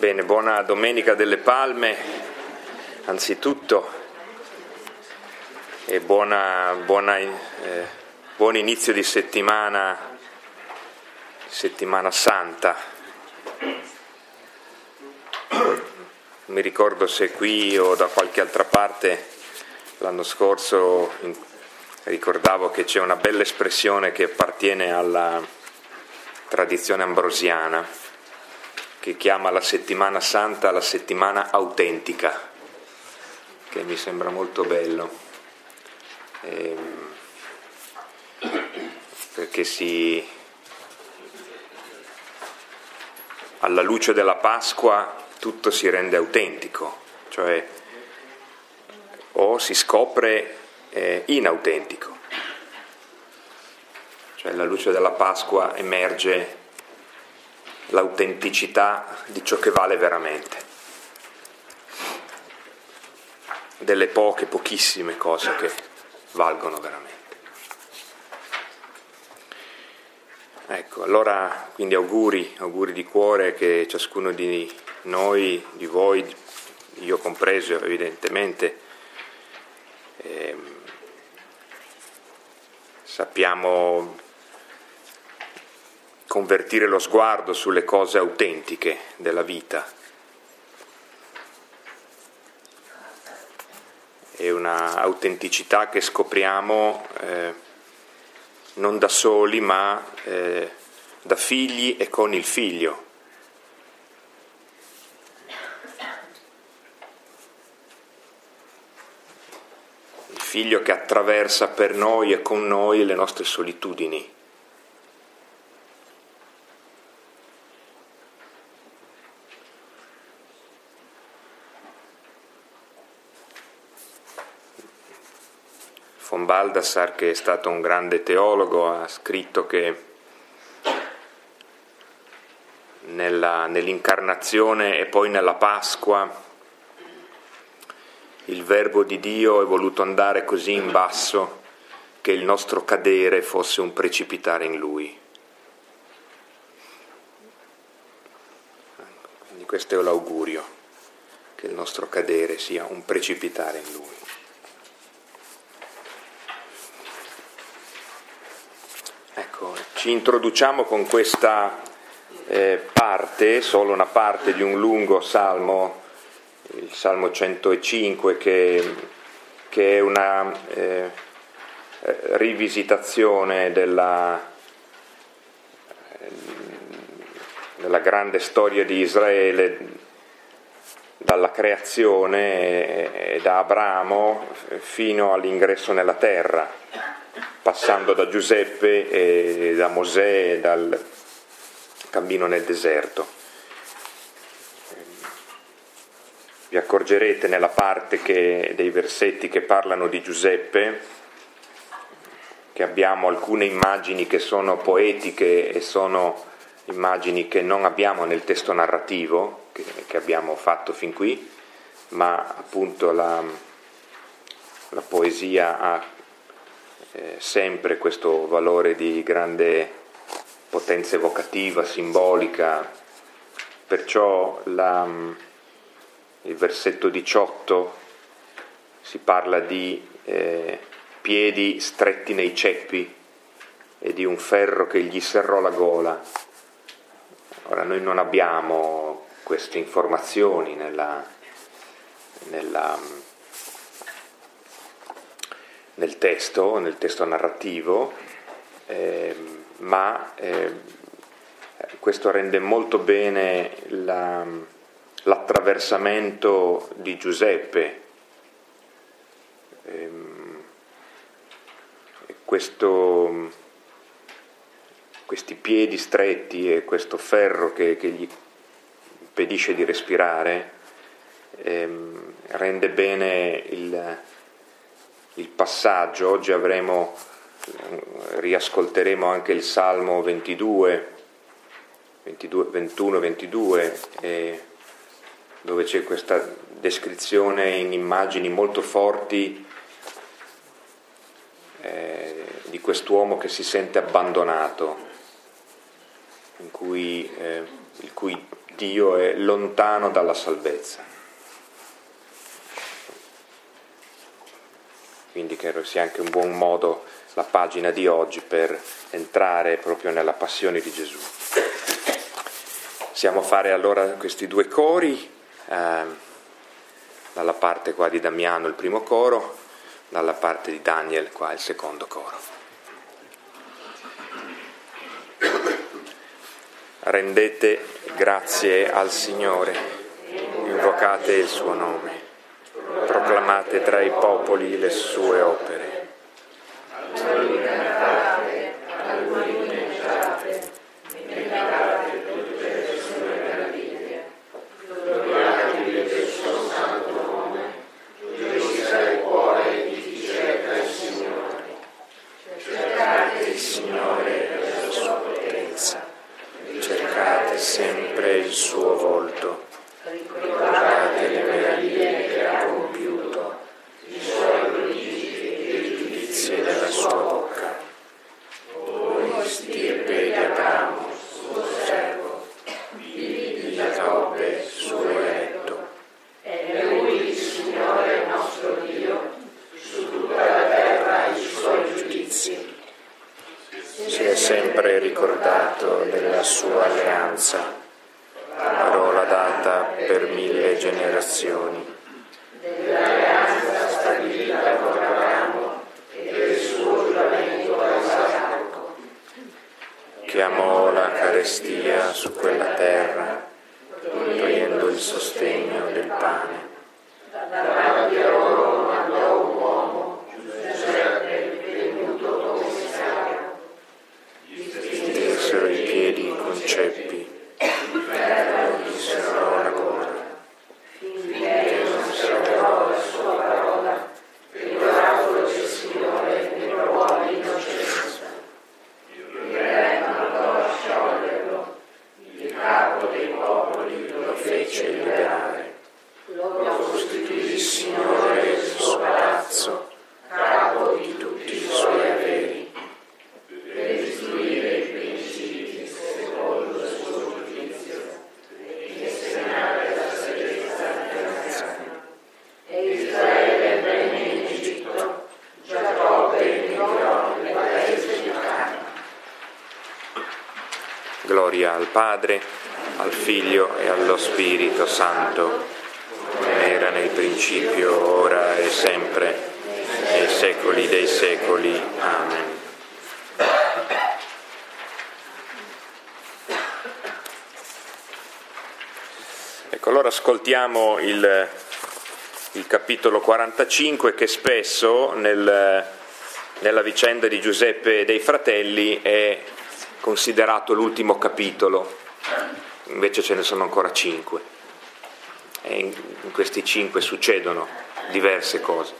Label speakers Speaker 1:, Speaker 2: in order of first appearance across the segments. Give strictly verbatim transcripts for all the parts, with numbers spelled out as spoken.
Speaker 1: Bene, buona Domenica delle Palme, anzitutto, e buona, buona, eh, buon inizio di settimana, settimana santa. Mi ricordo se qui o da qualche altra parte l'anno scorso in, ricordavo che c'è una bella espressione che appartiene alla tradizione ambrosiana, che chiama la settimana santa la settimana autentica, che mi sembra molto bello, ehm, perché si, alla luce della Pasqua tutto si rende autentico, cioè o si scopre eh, inautentico, cioè alla luce della Pasqua emerge l'autenticità di ciò che vale veramente, delle poche, pochissime cose che valgono veramente. Ecco, allora quindi auguri, auguri di cuore che ciascuno di noi, di voi, io compreso evidentemente, ehm, sappiamo convertire lo sguardo sulle cose autentiche della vita. È una autenticità che scopriamo eh, non da soli, ma eh, da figli e con il figlio. Il figlio che attraversa per noi e con noi le nostre solitudini. Von Baldassar, che è stato un grande teologo, ha scritto che nella, nell'incarnazione e poi nella Pasqua il Verbo di Dio è voluto andare così in basso che il nostro cadere fosse un precipitare in Lui. Quindi questo è l'augurio, che il nostro cadere sia un precipitare in Lui. Ci introduciamo con questa eh, parte, solo una parte di un lungo salmo, il Salmo centocinque, che, che è una eh, rivisitazione della, della grande storia di Israele, dalla creazione e da Abramo fino all'ingresso nella terra, passando da Giuseppe e da Mosè e dal cammino nel deserto. Vi accorgerete nella parte che, dei versetti che parlano di Giuseppe che abbiamo alcune immagini che sono poetiche e sono immagini che non abbiamo nel testo narrativo che, che abbiamo fatto fin qui, ma appunto la, la poesia ha Eh, sempre questo valore di grande potenza evocativa, simbolica, perciò la, il versetto diciotto si parla di eh, piedi stretti nei ceppi e di un ferro che gli serrò la gola. Ora noi non abbiamo queste informazioni nella, nella nel testo, nel testo narrativo, eh, ma eh, questo rende molto bene la, l'attraversamento di Giuseppe. Eh, questo, questi piedi stretti e questo ferro che, che gli impedisce di respirare eh, rende bene il il passaggio. Oggi avremo, riascolteremo anche il Salmo ventidue, ventidue ventuno ventidue, eh, dove c'è questa descrizione in immagini molto forti eh, di quest'uomo che si sente abbandonato, in cui, eh, il cui Dio è lontano dalla salvezza. Quindi credo sia anche un buon modo la pagina di oggi per entrare proprio nella passione di Gesù. Possiamo fare allora questi due cori, eh, dalla parte qua di Damiano il primo coro, dalla parte di Daniel qua il secondo coro. Rendete grazie al Signore, invocate il suo nome, proclamate tra i popoli le sue opere. Sempre il suo volto, ricordate le meraviglie che ha compiuto, i suoi prodigi e i giudizi della sua bocca. Voi stirpe di Abramo, suo servo, figli di Giacobbe, suo eletto. È lui il Signore nostro Dio, su tutta la terra i suoi giudizi. Si è sempre ricordato della sua alleanza, parola data per mille generazioni. Dell'alleanza stabilita con Abramo e del suo giuramento a Isacco. Chiamò la carestia su quella terra, togliendo il sostegno del pane. Davanti a loro mandò un uomo, Giuseppe, venuto come schiavo. Stirsero i piedi con ceppi, gli serrò la gola, finché non serrò la sua parola, e l'oracolo del Signore ne provò l'innocenza. Il re mandò a scioglierlo, il capo dei popoli lo fece liberare, lo costituì il Signore del suo palazzo, capo di tutti i suoi averi. Per istruire i principi secondo il suo giudizio e insegnare la saggezza delle nazioni. E Israele venne in Egitto, Giacobbe emigrò nel paese di Canaan. Gloria al Padre, al Figlio e allo Spirito Santo, come era nel principio, ora e sempre, nei secoli dei secoli. Amen. Ecco, allora ascoltiamo il, il capitolo quarantacinque, che spesso nel, nella vicenda di Giuseppe e dei fratelli è considerato l'ultimo capitolo, invece ce ne sono ancora cinque, e in, in questi cinque succedono diverse cose.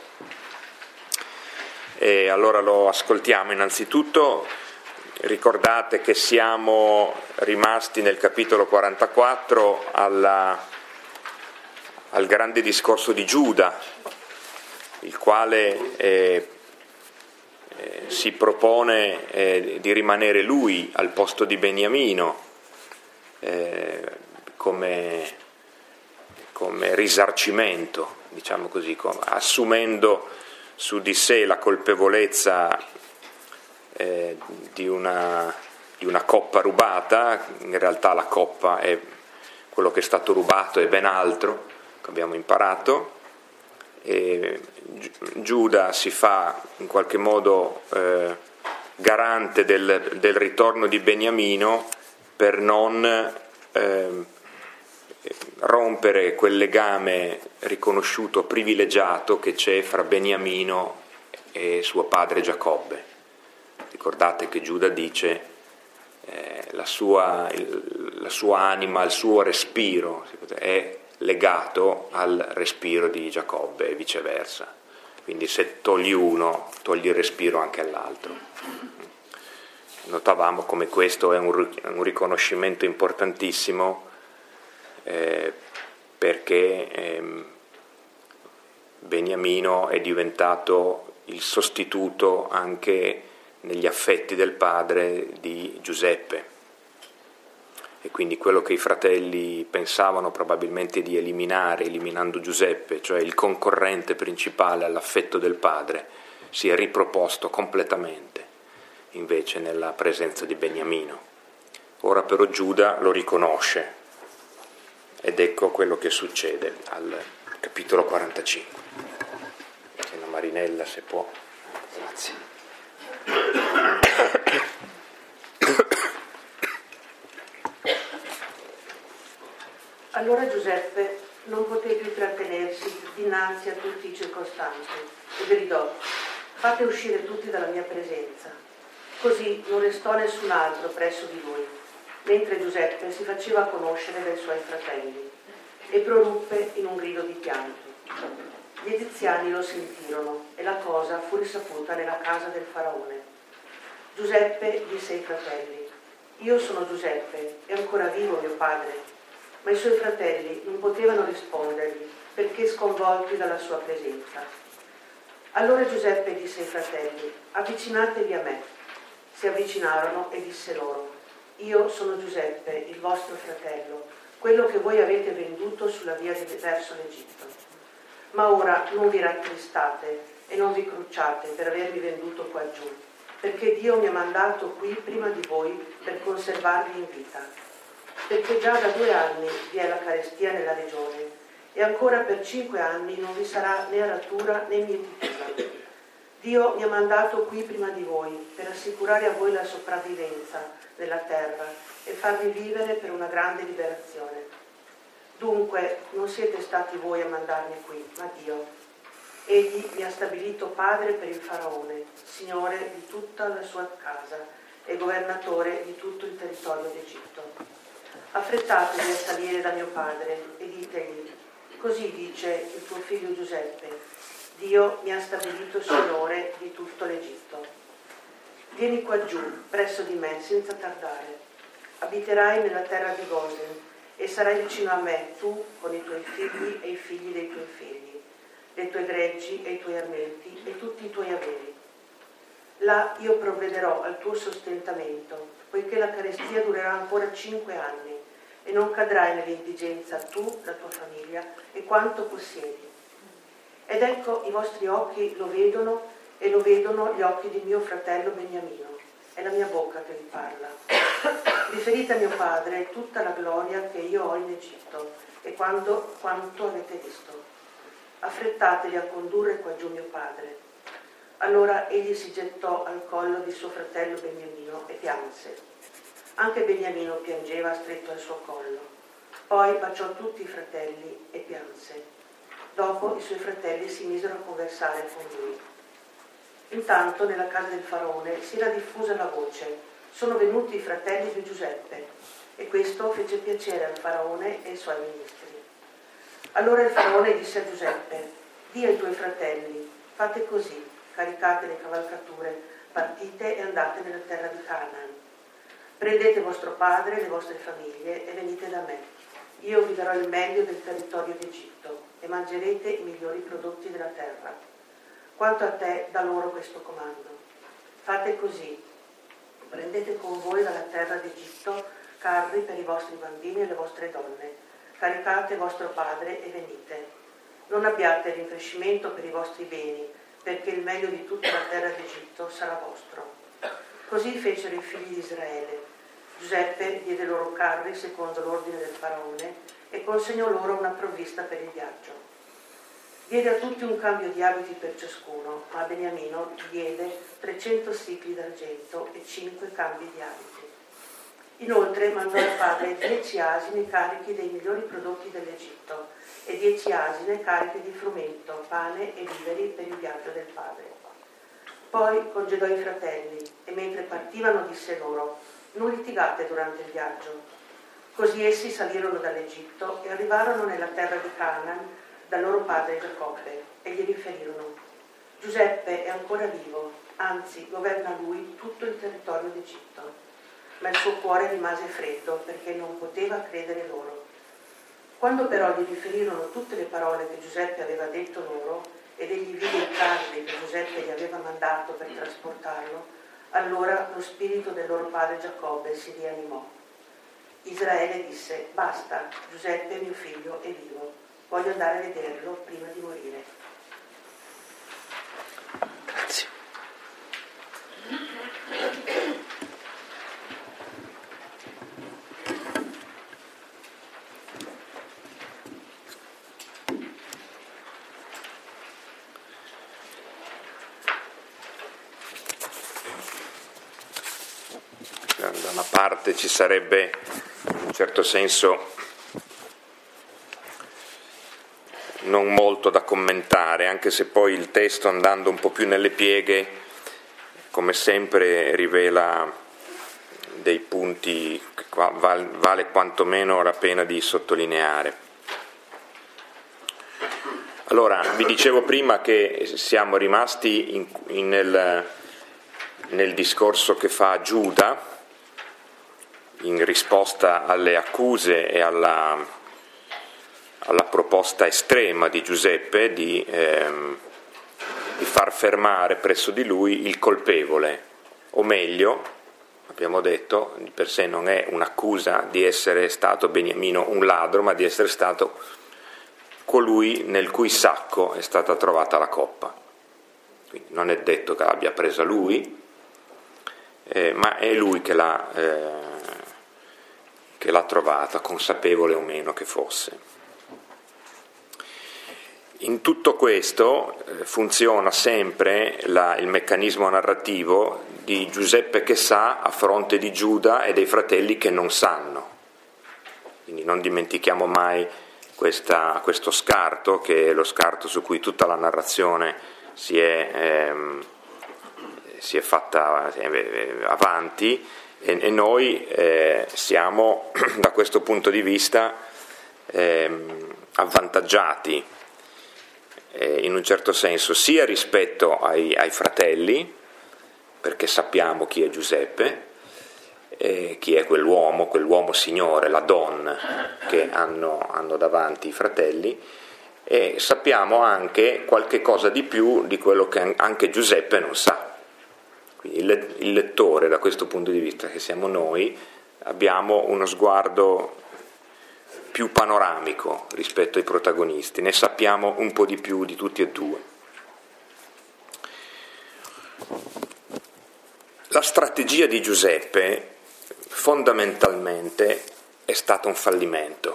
Speaker 1: E allora lo ascoltiamo. Innanzitutto ricordate che siamo rimasti nel capitolo quarantaquattro alla, al grande discorso di Giuda, il quale eh, eh, si propone eh, di rimanere lui al posto di Beniamino eh, come, come risarcimento, diciamo così, come, assumendo su di sé la colpevolezza Eh, di, una, di una coppa rubata. In realtà la coppa è quello che è stato rubato, è ben altro, che abbiamo imparato. E Giuda si fa in qualche modo eh, garante del, del ritorno di Beniamino per non eh, rompere quel legame riconosciuto privilegiato che c'è fra Beniamino e suo padre Giacobbe. Ricordate che Giuda dice eh, la, sua, il, la sua anima, il suo respiro è legato al respiro di Giacobbe e viceversa. Quindi se togli uno, togli il respiro anche all'altro. Notavamo come questo è un, un riconoscimento importantissimo eh, perché eh, Beniamino è diventato il sostituto anche negli affetti del padre di Giuseppe. e quindi quello che i fratelli pensavano probabilmente di eliminare, eliminando Giuseppe, cioè il concorrente principale all'affetto del padre, si è riproposto completamente invece nella presenza di Beniamino. Ora però Giuda lo riconosce ed ecco quello che succede al capitolo quarantacinque. Se la Marinella, se può. Grazie.
Speaker 2: Allora Giuseppe non poté più trattenersi dinanzi a tutti i circostanti e gridò: fate uscire tutti dalla mia presenza. Così non restò nessun altro presso di lui, mentre Giuseppe si faceva conoscere dai suoi fratelli, e proruppe in un grido di pianto. Gli egiziani lo sentirono e la cosa fu risaputa nella casa del faraone. Giuseppe disse ai fratelli: io sono Giuseppe, è ancora vivo mio padre? Ma i suoi fratelli non potevano rispondergli perché sconvolti dalla sua presenza. Allora Giuseppe disse ai fratelli: avvicinatevi a me. Si avvicinarono e disse loro: io sono Giuseppe, il vostro fratello, quello che voi avete venduto sulla via verso l'Egitto. Ma ora non vi rattristate e non vi crucciate per avermi venduto qua giù, perché Dio mi ha mandato qui prima di voi per conservarvi in vita. Perché già da due anni vi è la carestia nella regione e ancora per cinque anni non vi sarà né aratura né mietitura. Dio mi ha mandato qui prima di voi per assicurare a voi la sopravvivenza nella terra e farvi vivere per una grande liberazione. Dunque non siete stati voi a mandarmi qui, ma Dio. Egli mi ha stabilito padre per il faraone, signore di tutta la sua casa e governatore di tutto il territorio d'Egitto. Affrettatevi a salire da mio padre e ditegli: così dice il tuo figlio Giuseppe, Dio mi ha stabilito signore di tutto l'Egitto. Vieni qua giù, presso di me, senza tardare. Abiterai nella terra di Gosen e sarai vicino a me, tu con i tuoi figli e i figli dei tuoi figli, le tue greggi e i tuoi armenti e tutti i tuoi averi. Là io provvederò al tuo sostentamento, poiché la carestia durerà ancora cinque anni, e non cadrai nell'indigenza tu, la tua famiglia e quanto possiedi. Ed ecco i vostri occhi lo vedono e lo vedono gli occhi di mio fratello Beniamino. È la mia bocca che vi parla. Riferite a mio padre tutta la gloria che io ho in Egitto e quando, quanto avete visto. Affrettatevi a condurre qua giù mio padre. Allora egli si gettò al collo di suo fratello Beniamino e pianse. Anche Beniamino piangeva stretto al suo collo. Poi baciò tutti i fratelli e pianse. Dopo i suoi fratelli si misero a conversare con lui. Intanto nella casa del faraone si era diffusa la voce: sono venuti i fratelli di Giuseppe. E questo fece piacere al faraone e ai suoi ministri. Allora il faraone disse a Giuseppe: di ai tuoi fratelli, fate così, caricate le cavalcature, partite e andate nella terra di Canaan. Prendete vostro padre e le vostre famiglie e venite da me. Io vi darò il meglio del territorio d'Egitto e mangerete i migliori prodotti della terra. Quanto a te, da loro questo comando: fate così, prendete con voi dalla terra d'Egitto carri per i vostri bambini e le vostre donne, caricate vostro padre e venite. Non abbiate rinfrescimento per i vostri beni, perché il meglio di tutta la terra d'Egitto sarà vostro. Così fecero i figli di Israele. Giuseppe diede loro carri secondo l'ordine del faraone e consegnò loro una provvista per il viaggio. Diede a tutti un cambio di abiti per ciascuno, ma a Beniamino diede trecento sicli d'argento e cinque cambi di abiti. Inoltre mandò al padre dieci asine carichi dei migliori prodotti dell'Egitto e dieci asine cariche di frumento, pane e viveri per il viaggio del padre. Poi congedò i fratelli e mentre partivano disse loro: non litigate durante il viaggio. Così essi salirono dall'Egitto e arrivarono nella terra di Canaan dal loro padre Giacobbe e gli riferirono: Giuseppe è ancora vivo, anzi governa lui tutto il territorio d'Egitto. Ma il suo cuore rimase freddo perché non poteva credere loro. Quando però gli riferirono tutte le parole che Giuseppe aveva detto loro ed egli vide i carri che Giuseppe gli aveva mandato per trasportarlo, allora lo spirito del loro padre Giacobbe si rianimò. Israele disse: basta, Giuseppe mio figlio è vivo, voglio andare a vederlo prima di morire.
Speaker 1: Grazie. Da una parte ci sarebbe in un certo senso non molto da commentare, anche se poi il testo, andando un po' più nelle pieghe, come sempre rivela dei punti che vale quantomeno la pena di sottolineare. Allora, vi dicevo prima che siamo rimasti in, in nel, nel discorso che fa Giuda in risposta alle accuse e alla, alla proposta estrema di Giuseppe di, ehm, di far fermare presso di lui il colpevole, o meglio, abbiamo detto, di per sé non è un'accusa di essere stato Beniamino un ladro, ma di essere stato colui nel cui sacco è stata trovata la coppa. Quindi non è detto che l'abbia presa lui, eh, ma è lui che l'ha... Eh, che l'ha trovata, consapevole o meno che fosse. In tutto questo eh, funziona sempre la, il meccanismo narrativo di Giuseppe che sa a fronte di Giuda e dei fratelli che non sanno. Quindi non dimentichiamo mai questa, questo scarto, che è lo scarto su cui tutta la narrazione si è, ehm, si è fatta eh, avanti, e noi eh, siamo da questo punto di vista eh, avvantaggiati eh, in un certo senso sia rispetto ai, ai fratelli, perché sappiamo chi è Giuseppe, eh, chi è quell'uomo, quell'uomo signore, la donna che hanno, hanno davanti i fratelli, e sappiamo anche qualche cosa di più di quello che anche Giuseppe non sa. Quindi il lettore, da questo punto di vista, che siamo noi, abbiamo uno sguardo più panoramico rispetto ai protagonisti, ne sappiamo un po' di più di tutti e due. La strategia di Giuseppe fondamentalmente è stata un fallimento.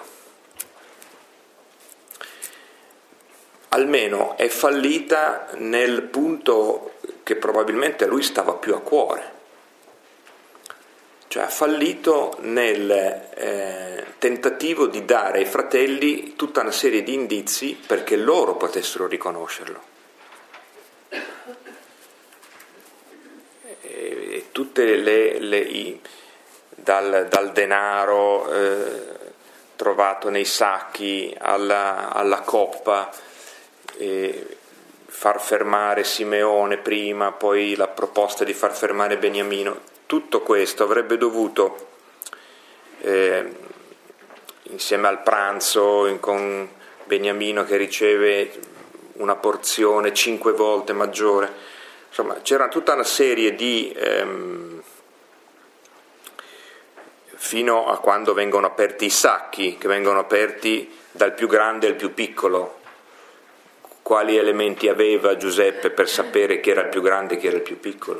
Speaker 1: Almeno è fallita nel punto che probabilmente a lui stava più a cuore, cioè ha fallito nel eh, tentativo di dare ai fratelli tutta una serie di indizi perché loro potessero riconoscerlo. E, e tutte le, le i, dal, dal denaro eh, trovato nei sacchi alla, alla coppa, e far fermare Simeone prima, poi la proposta di far fermare Beniamino, tutto questo avrebbe dovuto, eh, insieme al pranzo con Beniamino che riceve una porzione cinque volte maggiore, insomma c'era tutta una serie di, ehm, fino a quando vengono aperti i sacchi, che vengono aperti dal più grande al più piccolo. Quali elementi aveva Giuseppe per sapere chi era il più grande e chi era il più piccolo?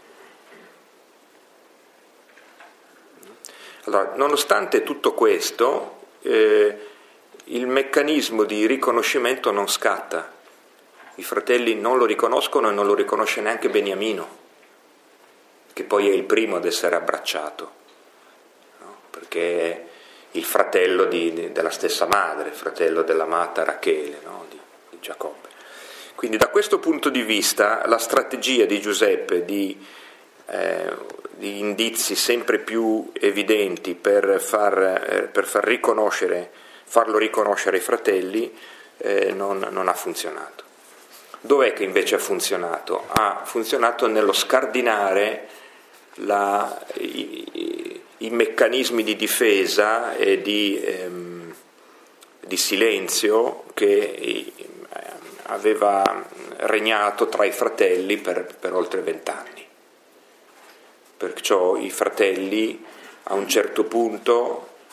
Speaker 1: Allora, nonostante tutto questo, eh, il meccanismo di riconoscimento non scatta. I fratelli non lo riconoscono e non lo riconosce neanche Beniamino, che poi è il primo ad essere abbracciato, no? Perché è il fratello di, di, della stessa madre, il fratello dell'amata Rachele, no? di, di Giacobbe. Quindi da questo punto di vista la strategia di Giuseppe di, eh, di indizi sempre più evidenti per far, eh, per far riconoscere, farlo riconoscere ai fratelli eh, non, non ha funzionato. Dov'è che invece ha funzionato? Ha funzionato nello scardinare la, i, i meccanismi di difesa e di, ehm, di silenzio che aveva regnato tra i fratelli per, per oltre vent'anni. Perciò i fratelli a un certo punto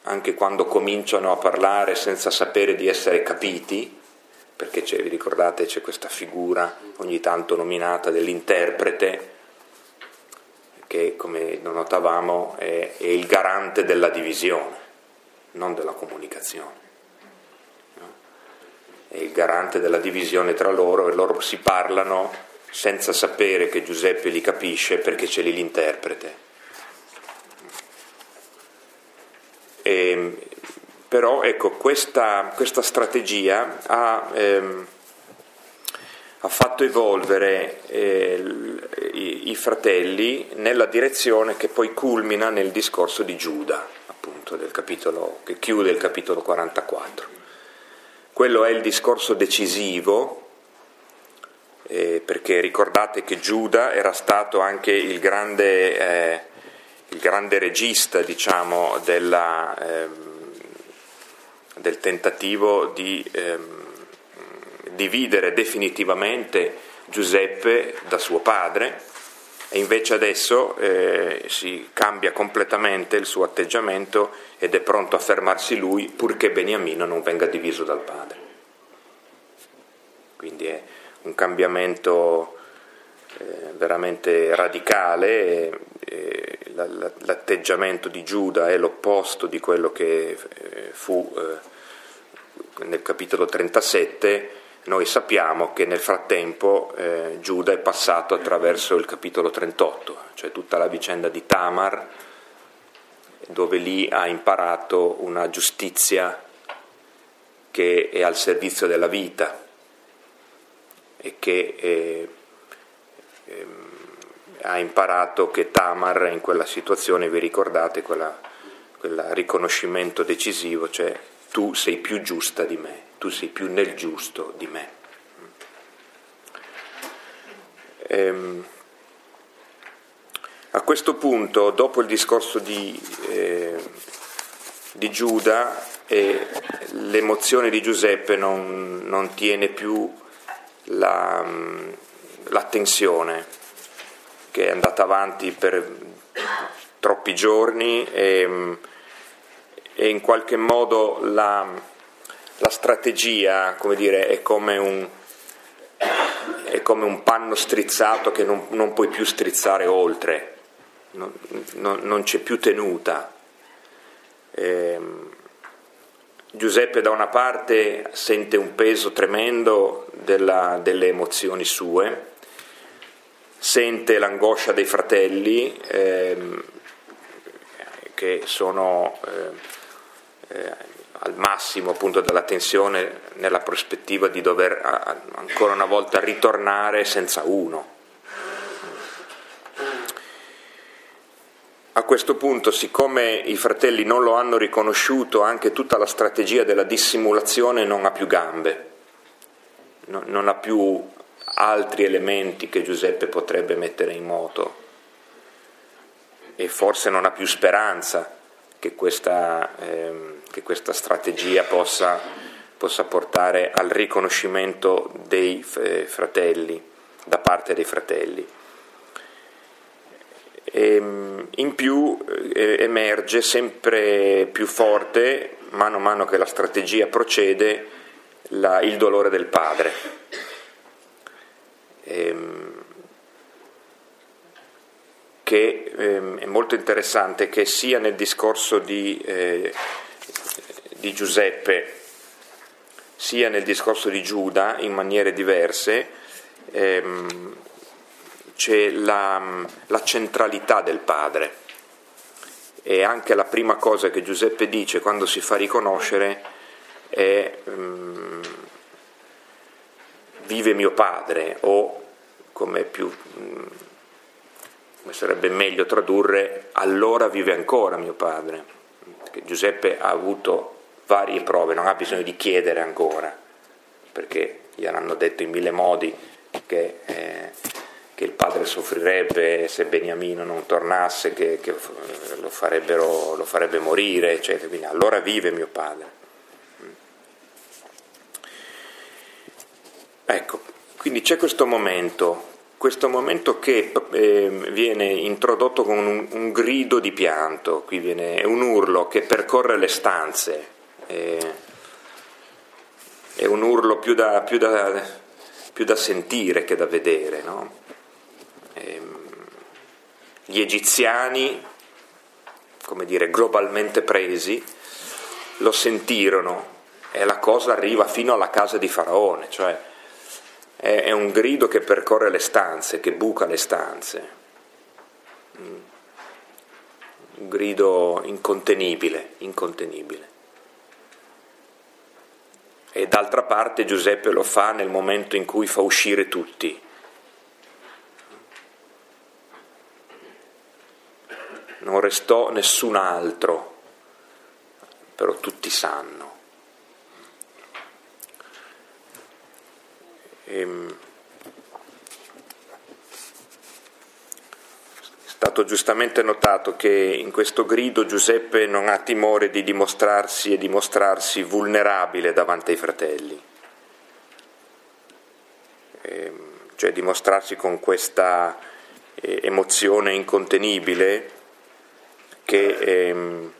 Speaker 1: anche quando cominciano a parlare senza sapere di essere capiti, perché c'è, vi ricordate, c'è questa figura ogni tanto nominata dell'interprete, che come notavamo è, è il garante della divisione, non della comunicazione. No? È il garante della divisione tra loro, e loro si parlano senza sapere che Giuseppe li capisce perché c'è lì l'interprete. E, però ecco, questa, questa strategia ha, ehm, ha fatto evolvere eh, i, i fratelli nella direzione che poi culmina nel discorso di Giuda, appunto, del capitolo, che chiude il capitolo quarantaquattro. Quello è il discorso decisivo, eh, perché ricordate che Giuda era stato anche il grande, eh, il grande regista, diciamo, della, eh, del tentativo di eh, dividere definitivamente Giuseppe da suo padre, e invece adesso eh, si cambia completamente il suo atteggiamento ed è pronto a fermarsi lui, purché Beniamino non venga diviso dal padre. Quindi è un cambiamento eh, veramente radicale. eh, la, la, l'atteggiamento di Giuda è l'opposto di quello che eh, fu eh, nel capitolo trentasette. Noi sappiamo che nel frattempo eh, Giuda è passato attraverso il capitolo trentotto, cioè tutta la vicenda di Tamar, dove lì ha imparato una giustizia che è al servizio della vita e che eh, eh, ha imparato che Tamar in quella situazione, vi ricordate, quella, quel riconoscimento decisivo, cioè tu sei più giusta di me, tu sei più nel giusto di me. Ehm, a questo punto, dopo il discorso di, eh, di Giuda, eh, l'emozione di Giuseppe non, non tiene più la, l'attenzione, che è andata avanti per troppi giorni, e, e in qualche modo la, la strategia, come dire, è come un, è come un panno strizzato che non, non puoi più strizzare oltre, non, non, non c'è più tenuta. Eh, Giuseppe da una parte sente un peso tremendo della, delle emozioni sue, sente l'angoscia dei fratelli ehm, che sono eh, eh, al massimo appunto della tensione nella prospettiva di dover a, ancora una volta ritornare senza uno. A questo punto, siccome i fratelli non lo hanno riconosciuto, anche tutta la strategia della dissimulazione non ha più gambe, no, non ha più altri elementi che Giuseppe potrebbe mettere in moto, e forse non ha più speranza che questa, ehm, che questa strategia possa, possa portare al riconoscimento dei eh, fratelli, da parte dei fratelli. E, in più eh, emerge sempre più forte, mano a mano che la strategia procede, la, il dolore del padre. Ehm, che ehm, è molto interessante che sia nel discorso di, eh, di Giuseppe sia nel discorso di Giuda, in maniere diverse, ehm, c'è la, la centralità del padre, e anche la prima cosa che Giuseppe dice quando si fa riconoscere è um, vive mio padre, o come più um, come sarebbe meglio tradurre, allora vive ancora mio padre, perché Giuseppe ha avuto varie prove, non ha bisogno di chiedere ancora, perché gli hanno detto in mille modi che eh, che il padre soffrirebbe se Beniamino non tornasse, che, che lo, farebbero, lo farebbe morire, eccetera. Quindi allora vive mio padre. Ecco, quindi c'è questo momento questo momento che eh, viene introdotto con un, un grido di pianto, qui viene è un urlo che percorre le stanze, eh, è un urlo più da, più da, più da sentire che da vedere, no? Eh, gli egiziani, come dire, globalmente presi, lo sentirono e la cosa arriva fino alla casa di Faraone, cioè è un grido che percorre le stanze, che buca le stanze, un grido incontenibile, incontenibile. E d'altra parte Giuseppe lo fa nel momento in cui fa uscire tutti. Non restò nessun altro, però tutti sanno. È stato giustamente notato che in questo grido Giuseppe non ha timore di dimostrarsi e dimostrarsi vulnerabile davanti ai fratelli, e, cioè dimostrarsi con questa eh, emozione incontenibile che, ehm,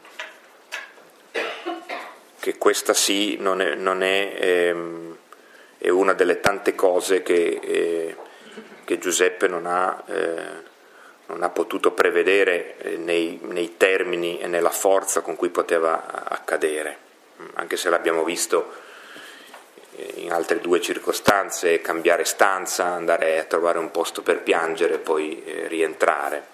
Speaker 1: che questa sì non è, non è ehm, è una delle tante cose che, eh, che Giuseppe non ha, eh, non ha potuto prevedere eh, nei, nei termini e nella forza con cui poteva accadere, anche se l'abbiamo visto eh, in altre due circostanze, cambiare stanza, andare a trovare un posto per piangere e poi eh, rientrare.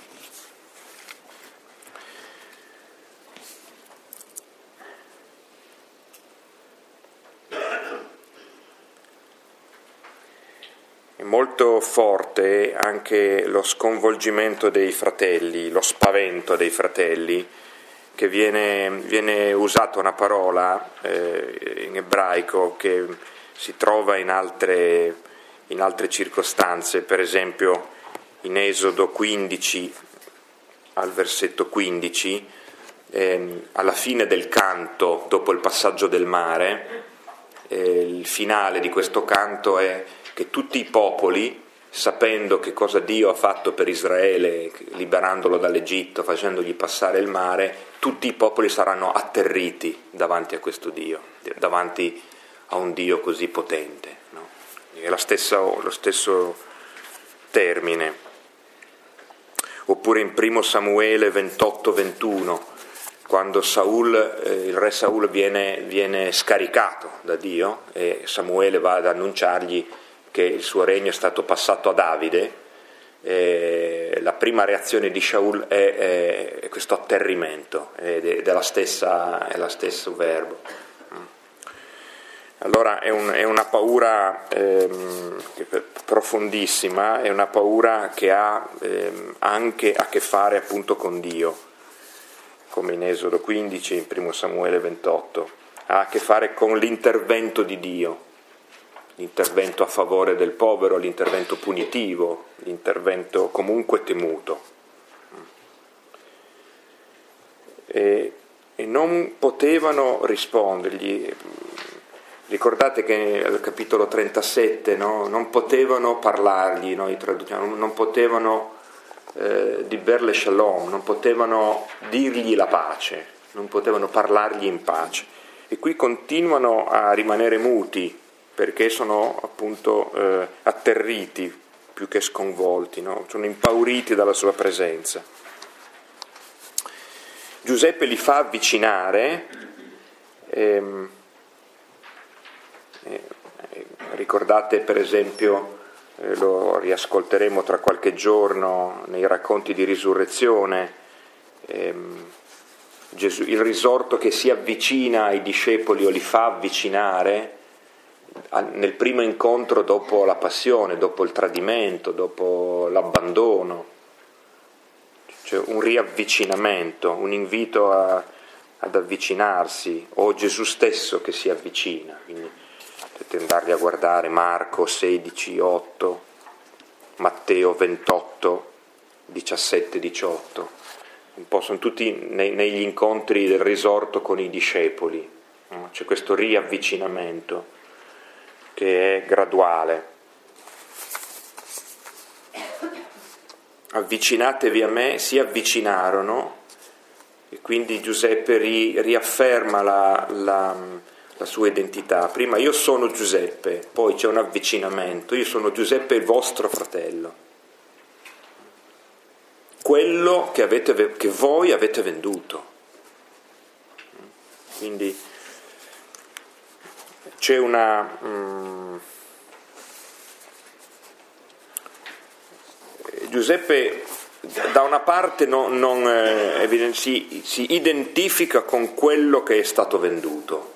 Speaker 1: Molto forte anche lo sconvolgimento dei fratelli, lo spavento dei fratelli, che viene, viene usata una parola eh, in ebraico che si trova in altre, in altre circostanze, per esempio in Esodo quindici al versetto quindici, eh, alla fine del canto, dopo il passaggio del mare, eh, il finale di questo canto è che tutti i popoli, sapendo che cosa Dio ha fatto per Israele, liberandolo dall'Egitto, facendogli passare il mare, tutti i popoli saranno atterriti davanti a questo Dio, davanti a un Dio così potente, no? È la stessa, lo stesso termine. Oppure in primo Samuele ventotto ventuno, quando Saul, eh, il re Saul viene, viene scaricato da Dio e Samuele va ad annunciargli che il suo regno è stato passato a Davide, eh, la prima reazione di Shaul è, è, è questo atterrimento, ed è, della stessa, è lo stesso verbo. Allora è, un, è una paura ehm, profondissima, è una paura che ha ehm, anche a che fare appunto con Dio, come in Esodo quindici, in primo Samuele ventotto, ha a che fare con l'intervento di Dio. L'intervento a favore del povero, l'intervento punitivo, l'intervento comunque temuto. E, e non potevano rispondergli. Ricordate che al capitolo trentasette, no? Non potevano parlargli, noi traduciamo, non potevano eh, diberle shalom, non potevano dirgli la pace, non potevano parlargli in pace. E qui continuano a rimanere muti, perché sono appunto eh, atterriti più che sconvolti, no? Sono impauriti dalla sua presenza. Giuseppe li fa avvicinare, ehm, eh, ricordate per esempio, eh, lo riascolteremo tra qualche giorno nei racconti di risurrezione, ehm, Gesù, il risorto che si avvicina ai discepoli o li fa avvicinare nel primo incontro dopo la passione, dopo il tradimento, dopo l'abbandono, cioè un riavvicinamento, un invito a, ad avvicinarsi, o Gesù stesso che si avvicina. Quindi potete andarli a guardare Marco sedici otto, Matteo ventotto diciassette diciotto, un po' sono tutti nei, negli incontri del risorto con i discepoli, no? C'è questo riavvicinamento che è graduale. avvicinatevi a me, si avvicinarono, e quindi Giuseppe ri, riafferma la, la, la sua identità. Prima io sono Giuseppe, poi c'è un avvicinamento, io sono Giuseppe il vostro fratello, quello che, avete, che voi avete venduto. Quindi c'è una... Um, Giuseppe da una parte non, non, eh, si, si identifica con quello che è stato venduto,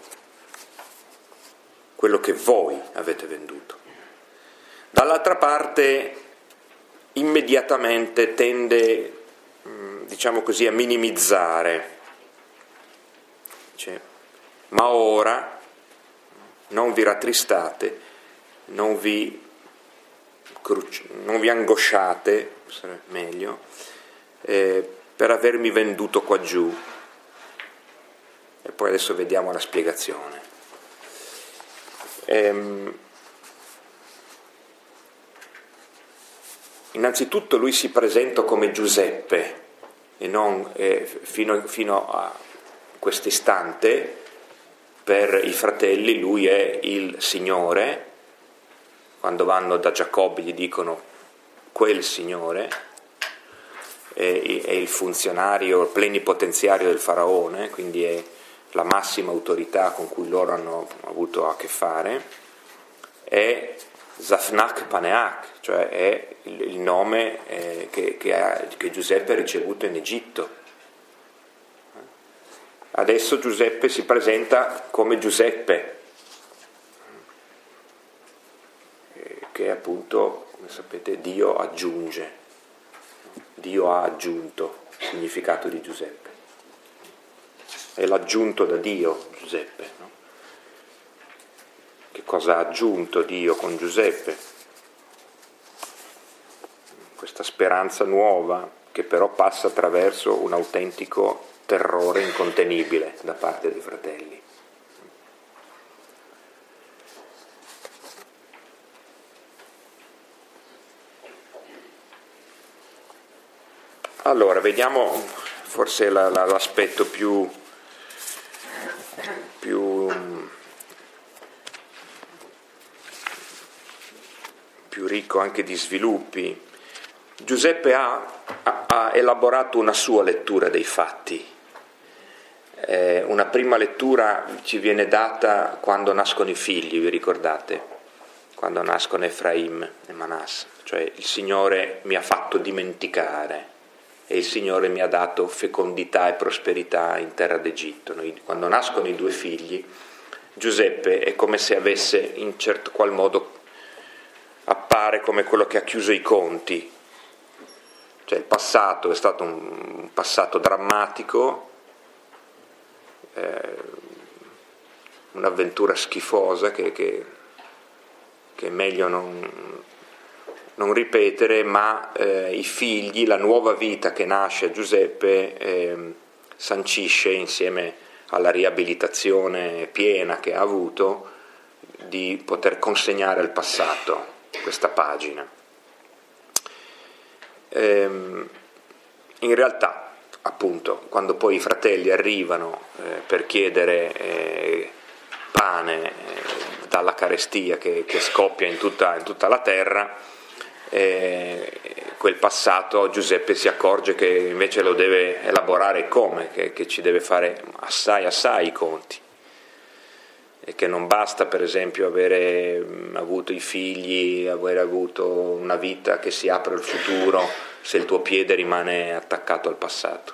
Speaker 1: quello che voi avete venduto. Dall'altra parte immediatamente tende, diciamo così, a minimizzare. Cioè, ma ora non vi rattristate, non vi, cruci- non vi angosciate, sarebbe meglio, eh, per avermi venduto qua giù. E poi adesso vediamo la spiegazione. Ehm, innanzitutto lui si presenta come Giuseppe e non eh, fino, fino a questo istante per i fratelli lui è il Signore. Quando vanno da Giacobbe gli dicono quel Signore, è, è il funzionario, il plenipotenziario del faraone, quindi è la massima autorità con cui loro hanno avuto a che fare. È Zafnak Paneach, cioè è il, il nome eh, che, che, ha, che Giuseppe ha ricevuto in Egitto. Adesso Giuseppe si presenta come Giuseppe, che appunto, come sapete, Dio aggiunge, Dio ha aggiunto il significato di Giuseppe. È l'aggiunto da Dio, Giuseppe, no? Che cosa ha aggiunto Dio con Giuseppe? Questa speranza nuova che però passa attraverso un autentico terrore incontenibile da parte dei fratelli. Allora, vediamo forse la, la, l'aspetto più, più, più ricco anche di sviluppi. Giuseppe ha, ha, ha elaborato una sua lettura dei fatti. Eh, una prima lettura ci viene data quando nascono i figli, vi ricordate? Quando nascono Efraim e Manasse, cioè il Signore mi ha fatto dimenticare e il Signore mi ha dato fecondità e prosperità in terra d'Egitto. Noi, quando nascono i due figli, Giuseppe è come se avesse in certo qual modo, appare come quello che ha chiuso i conti. Cioè il passato è stato un passato drammatico, eh, un'avventura schifosa che, che, che è meglio non, non ripetere, ma eh, i figli, la nuova vita che nasce a Giuseppe eh, sancisce, insieme alla riabilitazione piena che ha avuto, di poter consegnare al passato questa pagina. Ehm, in realtà, appunto, quando poi i fratelli arrivano eh, per chiedere eh, pane eh, dalla carestia che, che scoppia in tutta, in tutta la terra, eh, quel passato Giuseppe si accorge che invece lo deve elaborare come, che, che ci deve fare assai assai i conti, e che non basta per esempio avere avuto i figli, aver avuto una vita che si apre al futuro se il tuo piede rimane attaccato al passato.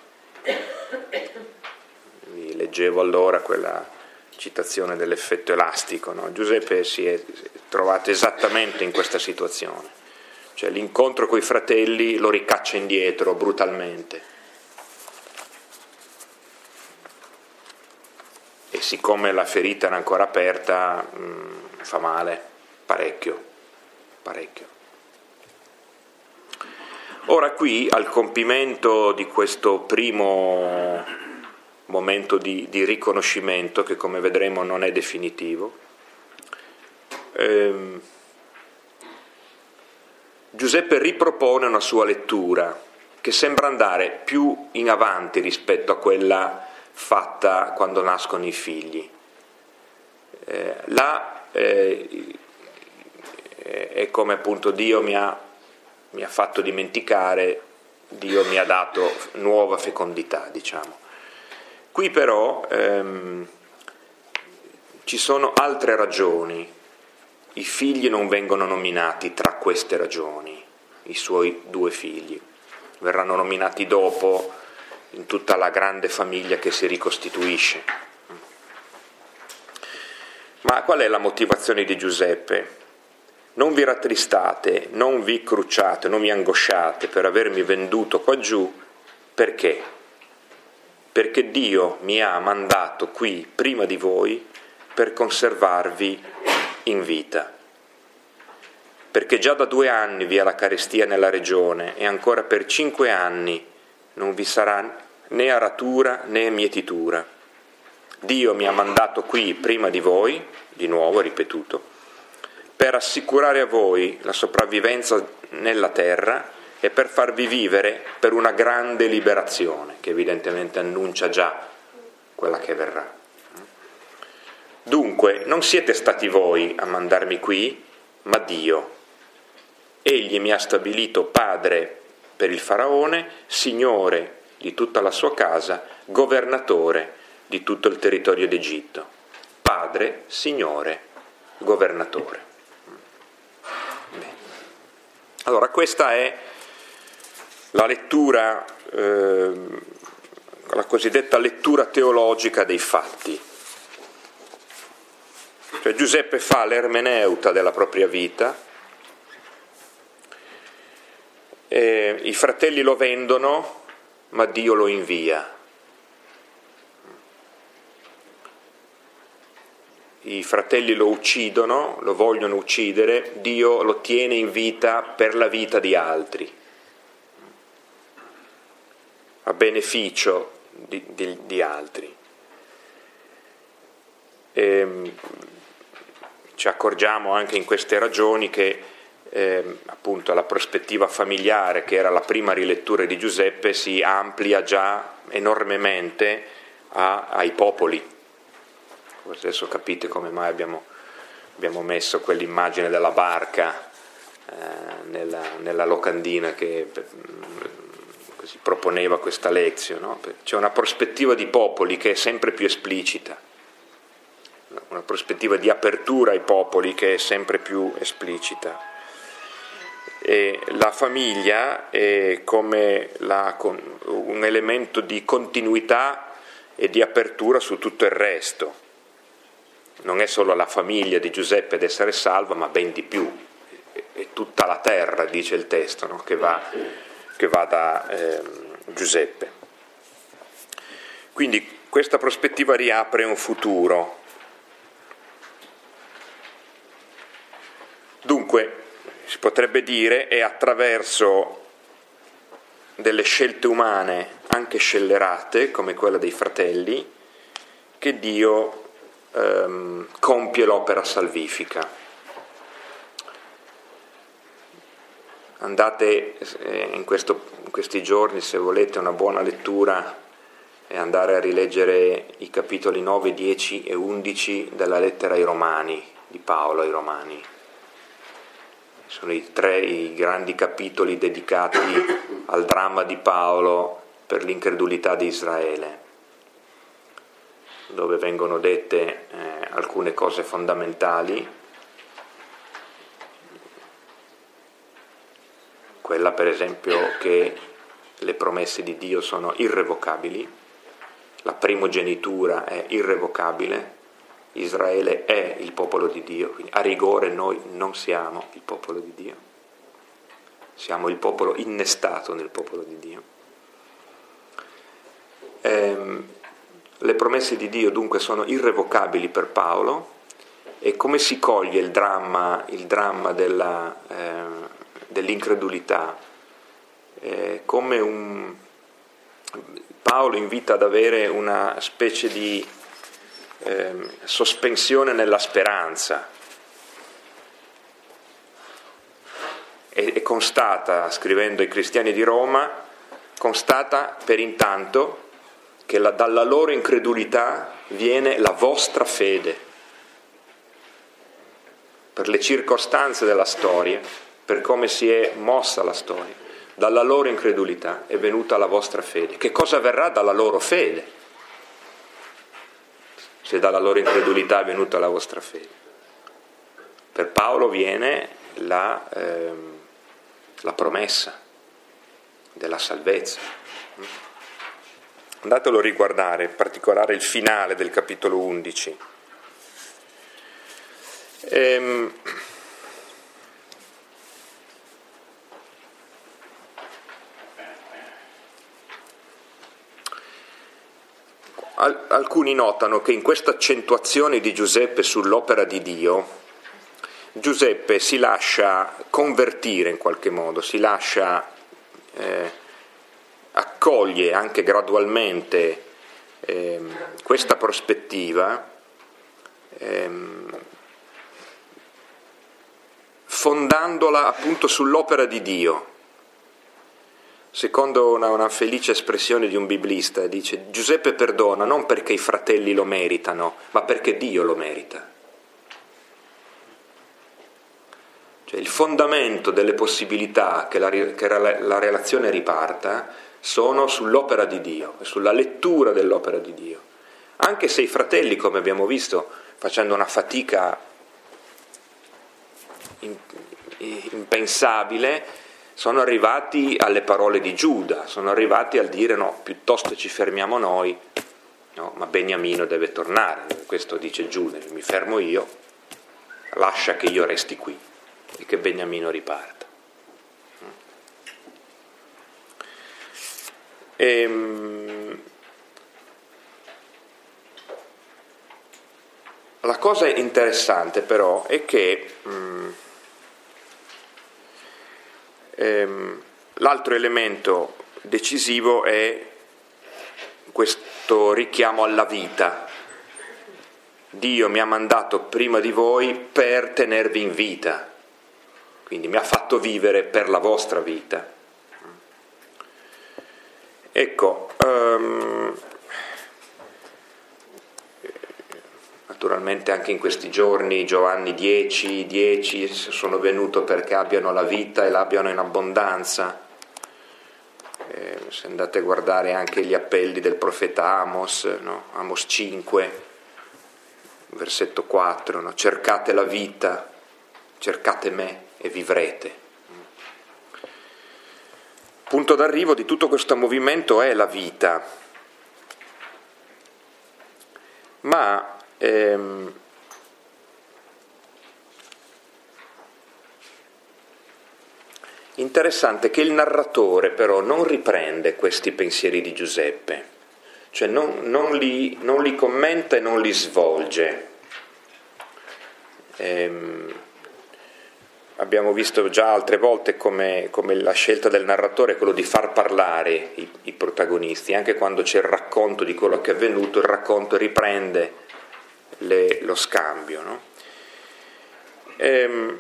Speaker 1: Vi leggevo allora quella citazione dell'effetto elastico, no? Giuseppe si è trovato esattamente in questa situazione, cioè l'incontro coi fratelli lo ricaccia indietro brutalmente. E siccome la ferita era ancora aperta, mh, fa male, parecchio, parecchio. Ora qui, al compimento di questo primo momento di, di riconoscimento, che come vedremo non è definitivo, ehm, Giuseppe ripropone una sua lettura che sembra andare più in avanti rispetto a quella fatta quando nascono i figli. Eh, là eh, è come appunto Dio mi ha, mi ha fatto dimenticare, Dio mi ha dato nuova fecondità, diciamo. Qui però ehm, ci sono altre ragioni. I figli non vengono nominati tra queste ragioni, i suoi due figli. Verranno nominati dopo in tutta la grande famiglia che si ricostituisce. Ma qual è la motivazione di Giuseppe? Non vi rattristate, non vi crucciate, non vi angosciate per avermi venduto qua giù, perché? Perché Dio mi ha mandato qui prima di voi per conservarvi in vita. Perché già da due anni vi è la carestia nella regione e ancora per cinque anni non vi sarà né aratura né mietitura. Dio mi ha mandato qui prima di voi, di nuovo ripetuto, per assicurare a voi la sopravvivenza nella terra e per farvi vivere per una grande liberazione, che evidentemente annuncia già quella che verrà. Dunque, non siete stati voi a mandarmi qui, ma Dio. Egli mi ha stabilito padre per il faraone, signore di tutta la sua casa, governatore di tutto il territorio d'Egitto. Padre, signore, governatore. Bene. Allora, questa è la lettura, eh, la cosiddetta lettura teologica dei fatti. Cioè Giuseppe fa l'ermeneuta della propria vita, e i fratelli lo vendono, ma Dio lo invia. I fratelli lo uccidono, lo vogliono uccidere, Dio lo tiene in vita per la vita di altri, a beneficio di, di, di altri. E, ci accorgiamo anche in queste ragioni che eh, appunto la prospettiva familiare, che era la prima rilettura di Giuseppe, si amplia già enormemente a, ai popoli. Adesso capite come mai abbiamo, abbiamo messo quell'immagine della barca eh, nella, nella locandina che eh, così proponeva questa lezione, no? C'è una prospettiva di popoli che è sempre più esplicita, una prospettiva di apertura ai popoli che è sempre più esplicita. E la famiglia è come la, un elemento di continuità e di apertura su tutto il resto. Non è solo la famiglia di Giuseppe ad essere salva, ma ben di più. È tutta la terra, dice il testo, no? che, va, che va da eh, Giuseppe. Quindi questa prospettiva riapre un futuro. Dunque, si potrebbe dire, è attraverso delle scelte umane, anche scellerate, come quella dei fratelli, che Dio ehm, compie l'opera salvifica. Andate eh, in, questo, in questi giorni, se volete, una buona lettura e andare a rileggere i capitoli nove, dieci e undici della lettera ai Romani, di Paolo ai Romani. Sono i tre i grandi capitoli dedicati al dramma di Paolo per l'incredulità di Israele, dove vengono dette eh, alcune cose fondamentali. Quella per esempio che le promesse di Dio sono irrevocabili, la primogenitura è irrevocabile, Israele è il popolo di Dio, quindi a rigore noi non siamo il popolo di Dio, siamo il popolo innestato nel popolo di Dio. Ehm, le promesse di Dio dunque sono irrevocabili per Paolo, e come si coglie il dramma, il dramma della, eh, dell'incredulità? Eh, come un... Paolo invita ad avere una specie di Eh, sospensione nella speranza e, e constata, scrivendo ai cristiani di Roma, constata per intanto che la, dalla loro incredulità viene la vostra fede. Per le circostanze della storia, per come si è mossa la storia, dalla loro incredulità è venuta la vostra fede. Che cosa verrà dalla loro fede? Se dalla loro incredulità è venuta la vostra fede. Per Paolo viene la, ehm, la promessa della salvezza. Andatelo a riguardare, in particolare il finale del capitolo undici. Ehm, Alcuni notano che in questa accentuazione di Giuseppe sull'opera di Dio, Giuseppe si lascia convertire in qualche modo, si lascia, eh, accoglie anche gradualmente eh, questa prospettiva, eh, fondandola appunto sull'opera di Dio. Secondo una, una felice espressione di un biblista, dice: Giuseppe perdona non perché i fratelli lo meritano, ma perché Dio lo merita. Cioè il fondamento delle possibilità che la, che la relazione riparta sono sull'opera di Dio, sulla lettura dell'opera di Dio. Anche se i fratelli, come abbiamo visto, facendo una fatica impensabile, sono arrivati alle parole di Giuda, sono arrivati al dire no, piuttosto ci fermiamo noi, no, ma Beniamino deve tornare. Questo dice Giuda: mi fermo io, lascia che io resti qui e che Beniamino riparta. Ehm, la cosa interessante però è che mh, ehm, l'altro elemento decisivo è questo richiamo alla vita. Dio mi ha mandato prima di voi per tenervi in vita, quindi mi ha fatto vivere per la vostra vita. Ecco, um, naturalmente anche in questi giorni Giovanni dieci, dieci sono venuto perché abbiano la vita e l'abbiano in abbondanza. Eh, se andate a guardare anche gli appelli del profeta Amos, no? Amos cinque, versetto quattro, no? Cercate la vita, cercate me e vivrete. Punto d'arrivo di tutto questo movimento è la vita, ma ehm, interessante che il narratore però non riprende questi pensieri di Giuseppe, cioè non, non, li, non li commenta e non li svolge. Ehm, Abbiamo visto già altre volte come, come la scelta del narratore è quello di far parlare i, i protagonisti, anche quando c'è il racconto di quello che è avvenuto, il racconto riprende le, lo scambio, no? Ehm,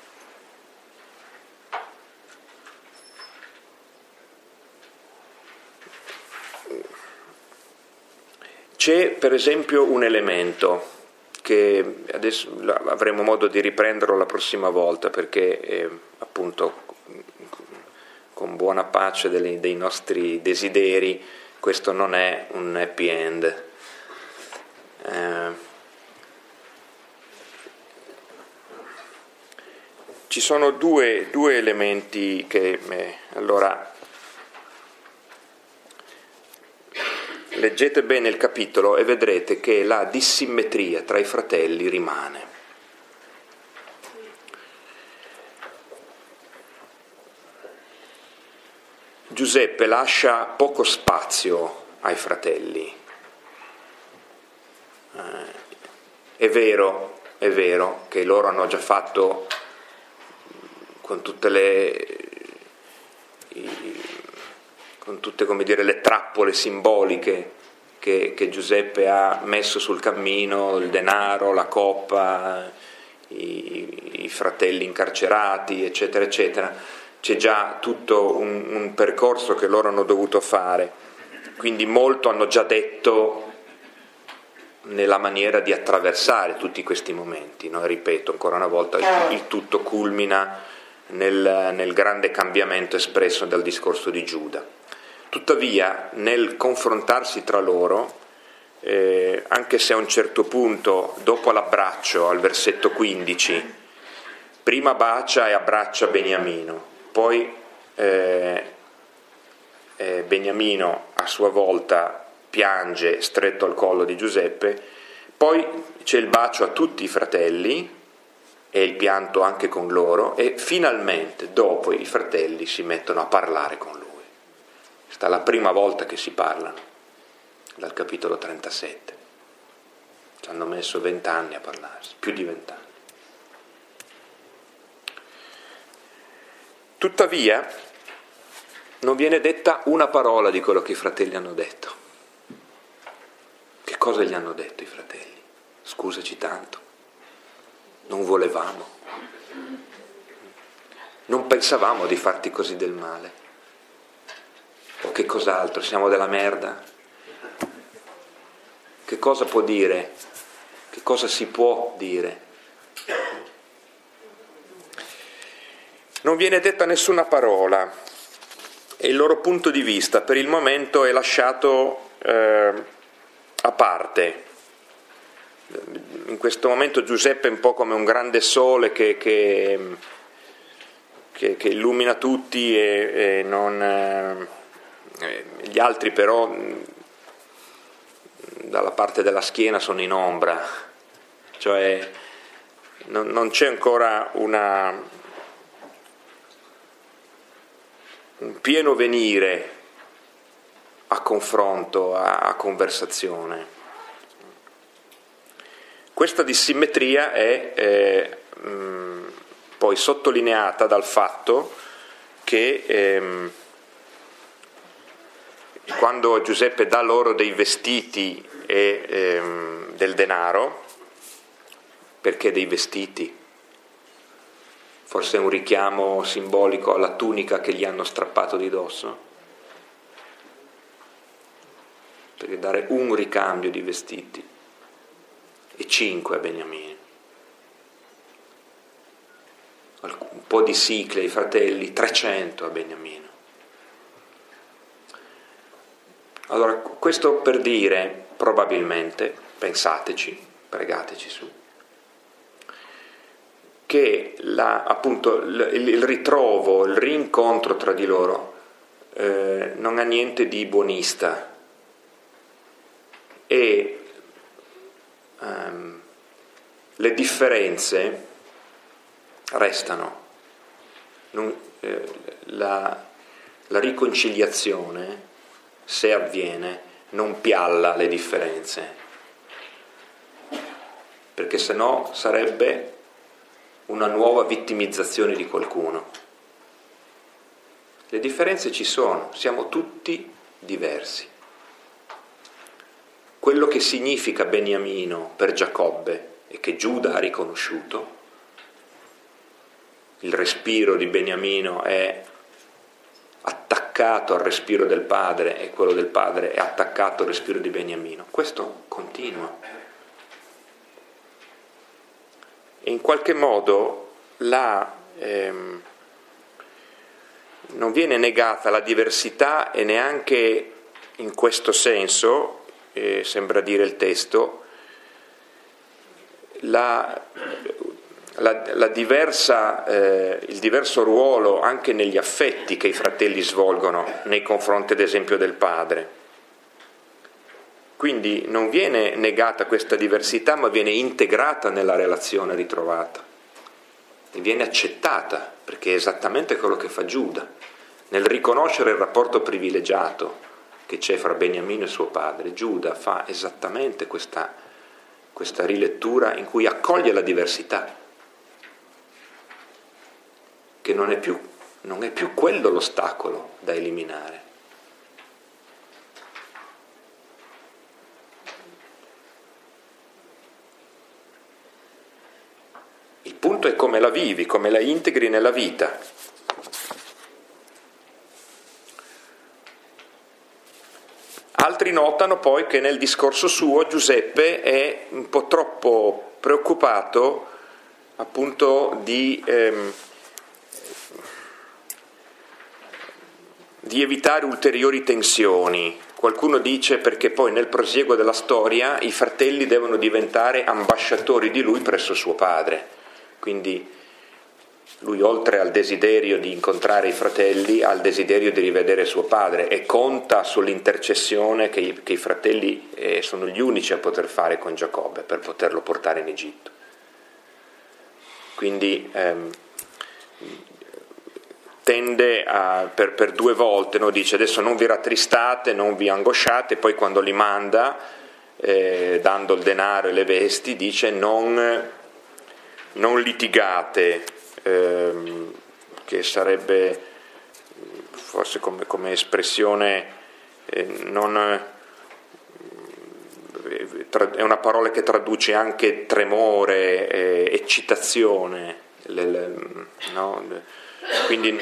Speaker 1: c'è per esempio un elemento che adesso avremo modo di riprenderlo la prossima volta, perché eh, appunto con buona pace dei, dei nostri desideri questo non è un happy end. Eh, ci sono due, due elementi che eh, allora leggete bene il capitolo e vedrete che la dissimmetria tra i fratelli rimane. Giuseppe lascia poco spazio ai fratelli. Eh, è vero, è vero che loro hanno già fatto con tutte le i, con tutte, come dire, le trappole simboliche che, che Giuseppe ha messo sul cammino, il denaro, la coppa, i, i fratelli incarcerati, eccetera, eccetera. c'è già tutto un, un percorso che loro hanno dovuto fare, quindi molto hanno già detto nella maniera di attraversare tutti questi momenti, no? Ripeto ancora una volta, il, il tutto culmina nel, nel grande cambiamento espresso dal discorso di Giuda. Tuttavia, nel confrontarsi tra loro, eh, anche se a un certo punto, dopo l'abbraccio, al versetto quindici, prima bacia e abbraccia Beniamino, poi eh, eh, Beniamino a sua volta piange stretto al collo di Giuseppe, poi c'è il bacio a tutti i fratelli e il pianto anche con loro, e finalmente dopo i fratelli si mettono a parlare con lui. Questa è la prima volta che si parlano, dal capitolo trentasette. Ci hanno messo vent'anni a parlarsi, più di vent'anni. Tuttavia non viene detta una parola di quello che i fratelli hanno detto. Che cosa gli hanno detto i fratelli? Scusaci tanto, non volevamo, non pensavamo di farti così del male. O che cos'altro? Siamo della merda? Che cosa può dire? Che cosa si può dire? Non viene detta nessuna parola e il loro punto di vista per il momento è lasciato eh, a parte. In questo momento Giuseppe è un po' come un grande sole che, che, che, che illumina tutti e, e non, eh, gli altri però dalla parte della schiena sono in ombra, cioè non, non c'è ancora una un pieno venire a confronto, a, a conversazione. Questa dissimmetria è eh, mh, poi sottolineata dal fatto che ehm, quando Giuseppe dà loro dei vestiti e ehm, del denaro, perché dei vestiti? Forse è un richiamo simbolico alla tunica che gli hanno strappato di dosso? Perché dare un ricambio di vestiti e cinque a Beniamino. Un po' di sicle ai fratelli, trecento a Beniamino. Allora, questo per dire, probabilmente, pensateci, pregateci su, che la, appunto il, il ritrovo, il rincontro tra di loro eh, non ha niente di buonista e um, le differenze restano. Non, eh, la, la riconciliazione, se avviene, non pialla le differenze, perché sennò sarebbe una nuova vittimizzazione di qualcuno. Le differenze ci sono, siamo tutti diversi. Quello che significa Beniamino per Giacobbe e che Giuda ha riconosciuto, il respiro di Beniamino è attaccato al respiro del padre e quello del padre è attaccato al respiro di Beniamino. Questo continua. E in qualche modo la, ehm, non viene negata la diversità e neanche in questo senso, eh, sembra dire il testo, la, la, la diversa, eh, il diverso ruolo anche negli affetti che i fratelli svolgono nei confronti ad esempio del padre. Quindi non viene negata questa diversità, ma viene integrata nella relazione ritrovata e viene accettata, perché è esattamente quello che fa Giuda, nel riconoscere il rapporto privilegiato che c'è fra Beniamino e suo padre. Giuda fa esattamente questa, questa rilettura in cui accoglie la diversità, che non è più, non è più quello l'ostacolo da eliminare. Il punto è come la vivi, come la integri nella vita. altri notano poi che nel discorso suo Giuseppe è un po' troppo preoccupato appunto di, ehm, di evitare ulteriori tensioni. Qualcuno dice perché poi nel prosieguo della storia i fratelli devono diventare ambasciatori di lui presso suo padre, quindi lui oltre al desiderio di incontrare i fratelli ha il desiderio di rivedere suo padre e conta sull'intercessione che i, che i fratelli eh, sono gli unici a poter fare con Giacobbe per poterlo portare in Egitto. Quindi ehm, tende a, per, per due volte, no? Dice adesso non vi rattristate, non vi angosciate, poi quando li manda, eh, dando il denaro e le vesti, dice non, non litigate, ehm, che sarebbe forse come, come espressione, eh, non, eh, tra, è una parola che traduce anche tremore, eh, eccitazione, le, le, no? Quindi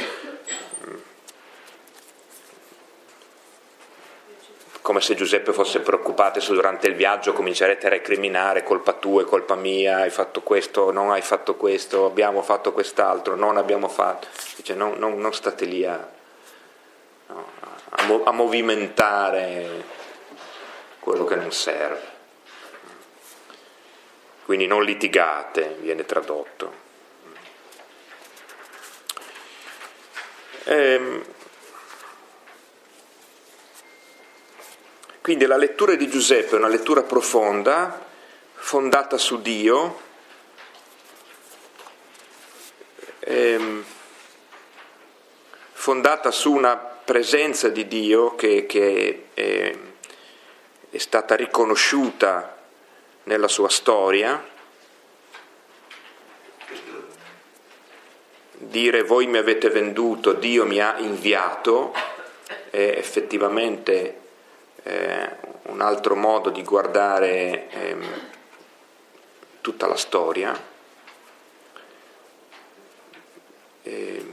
Speaker 1: come se Giuseppe fosse preoccupato se durante il viaggio comincerete a recriminare colpa tua e colpa mia, hai fatto questo, non hai fatto questo, abbiamo fatto quest'altro, non abbiamo fatto. Dice non, non, non state lì a, no, a, a movimentare quello che non serve. Quindi non litigate, viene tradotto. Ehm, quindi la lettura di Giuseppe è una lettura profonda, fondata su Dio, ehm, fondata su una presenza di Dio che, che è, è stata riconosciuta nella sua storia. Dire voi mi avete venduto, Dio mi ha inviato, è effettivamente eh, un altro modo di guardare eh, tutta la storia. E,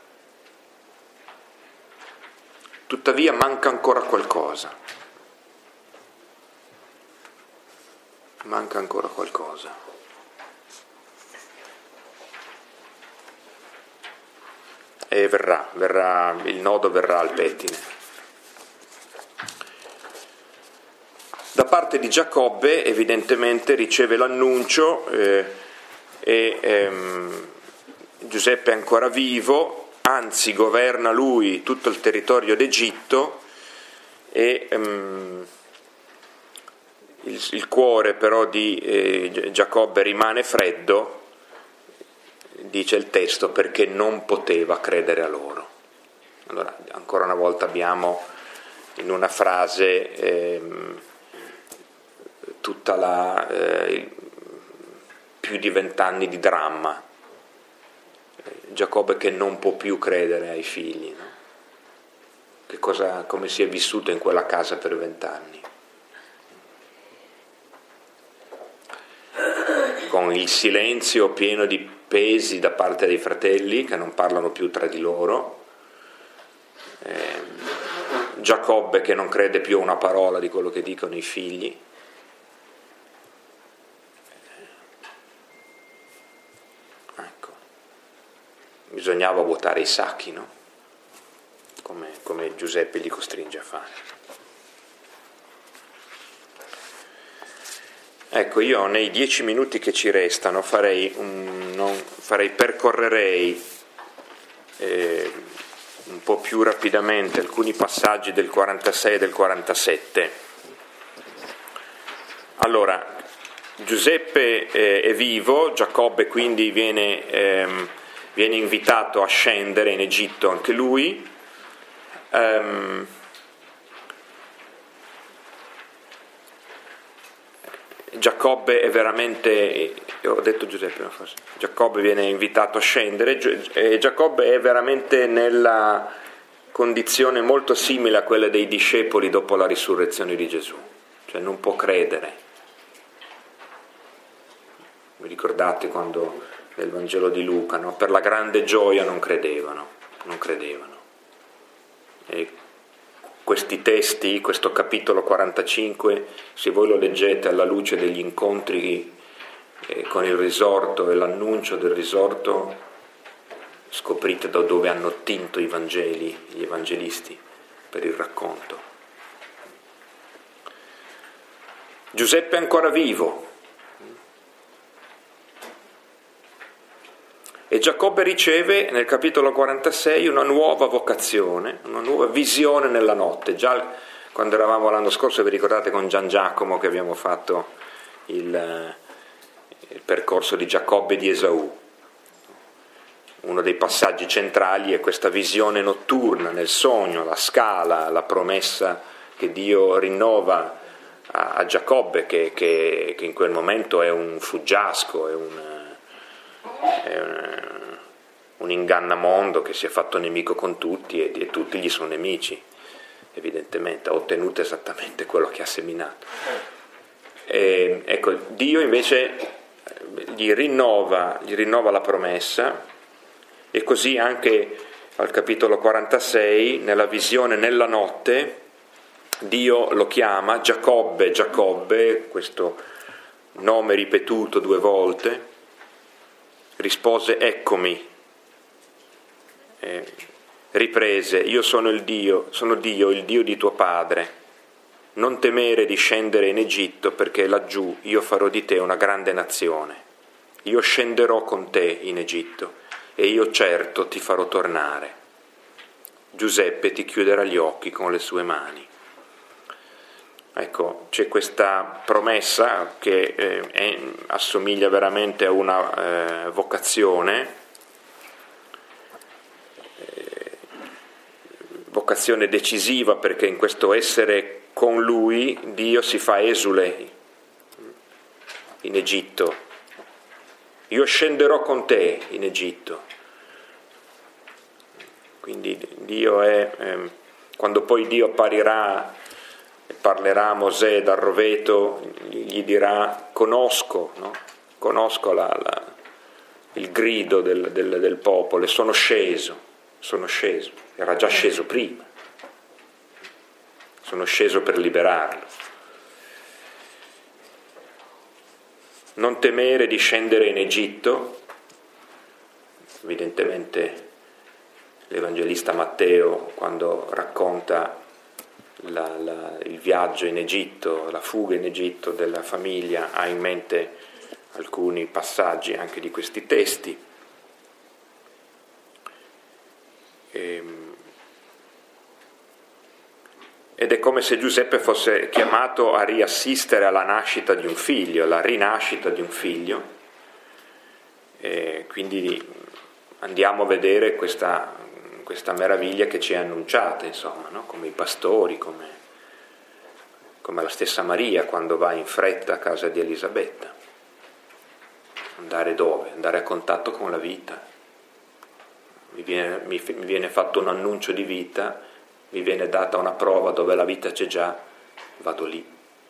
Speaker 1: tuttavia manca ancora qualcosa, manca ancora qualcosa. E verrà, verrà, il nodo verrà al pettine. Da parte di Giacobbe evidentemente riceve l'annuncio eh, e ehm, Giuseppe è ancora vivo, anzi governa lui tutto il territorio d'Egitto e ehm, il, il cuore però di eh, Giacobbe rimane freddo. Dice il testo perché non poteva credere a loro. Allora, ancora una volta abbiamo in una frase ehm, tutta la eh, il, più di vent'anni di dramma. Giacobbe che non può più credere ai figli, no? Che cosa, come si è vissuto in quella casa per vent'anni. Con il silenzio pieno di pesi da parte dei fratelli che non parlano più tra di loro, eh, Giacobbe che non crede più a una parola di quello che dicono i figli. Ecco, bisognava vuotare i sacchi, no? Come, come Giuseppe li costringe a fare. Ecco, io nei dieci minuti che ci restano farei, un, non, farei percorrerei eh, un po' più rapidamente alcuni passaggi del quarantasei e del quarantasette. Allora, Giuseppe eh, è vivo, Giacobbe quindi viene, ehm, viene invitato a scendere in Egitto anche lui. Um, Giacobbe è veramente, ho detto Giuseppe, no, forse. Giacobbe viene invitato a scendere e Giacobbe è veramente nella condizione molto simile a quella dei discepoli dopo la risurrezione di Gesù, cioè non può credere. Vi ricordate quando nel Vangelo di Luca, no? Per la grande gioia non credevano, non credevano. E questi testi, questo capitolo quarantacinque, se voi lo leggete alla luce degli incontri eh, con il risorto e l'annuncio del risorto, scoprite da dove hanno tinto i Vangeli, gli evangelisti, per il racconto. Giuseppe è ancora vivo e Giacobbe riceve nel capitolo quarantasei una nuova vocazione, una nuova visione nella notte. Già quando eravamo l'anno scorso, vi ricordate con Gian Giacomo che abbiamo fatto il, il percorso di Giacobbe e di Esaù. Uno dei passaggi centrali è questa visione notturna nel sogno, la scala, la promessa che Dio rinnova a, a Giacobbe, che, che, che in quel momento è un fuggiasco, è un, è un, un ingannamondo che si è fatto nemico con tutti e, e tutti gli sono nemici, evidentemente, ha ottenuto esattamente quello che ha seminato. E, ecco, Dio invece gli rinnova, gli rinnova la promessa. E così anche al capitolo quarantasei, nella visione nella notte, Dio lo chiama Giacobbe, Giacobbe, questo nome ripetuto due volte, rispose eccomi, eh, riprese, io sono il Dio, sono Dio, il Dio di tuo padre, non temere di scendere in Egitto perché laggiù io farò di te una grande nazione, io scenderò con te in Egitto e io certo ti farò tornare. Giuseppe ti chiuderà gli occhi con le sue mani. Ecco, c'è questa promessa che eh, è, assomiglia veramente a una eh, vocazione, eh, vocazione decisiva, perché in questo essere con lui Dio si fa esule in Egitto. Io scenderò con te in Egitto. Quindi Dio è, eh, quando poi Dio apparirà e parlerà a Mosè dal roveto, gli dirà conosco, no? conosco la, la, il grido del, del, del popolo, e sono sceso, sono sceso, era già sceso prima, sono sceso per liberarlo. Non temere di scendere in Egitto, evidentemente l'Evangelista Matteo, quando racconta la, la, il viaggio in Egitto, la fuga in Egitto della famiglia, ha in mente alcuni passaggi anche di questi testi. E, ed è come se Giuseppe fosse chiamato a riassistere alla nascita di un figlio, alla rinascita di un figlio, e quindi andiamo a vedere questa, questa meraviglia che ci è annunciata, insomma, no? Come i pastori, come, come la stessa Maria quando va in fretta a casa di Elisabetta. Andare dove? Andare a contatto con la vita. Mi viene, mi, mi viene fatto un annuncio di vita, mi viene data una prova dove la vita c'è già, vado lì.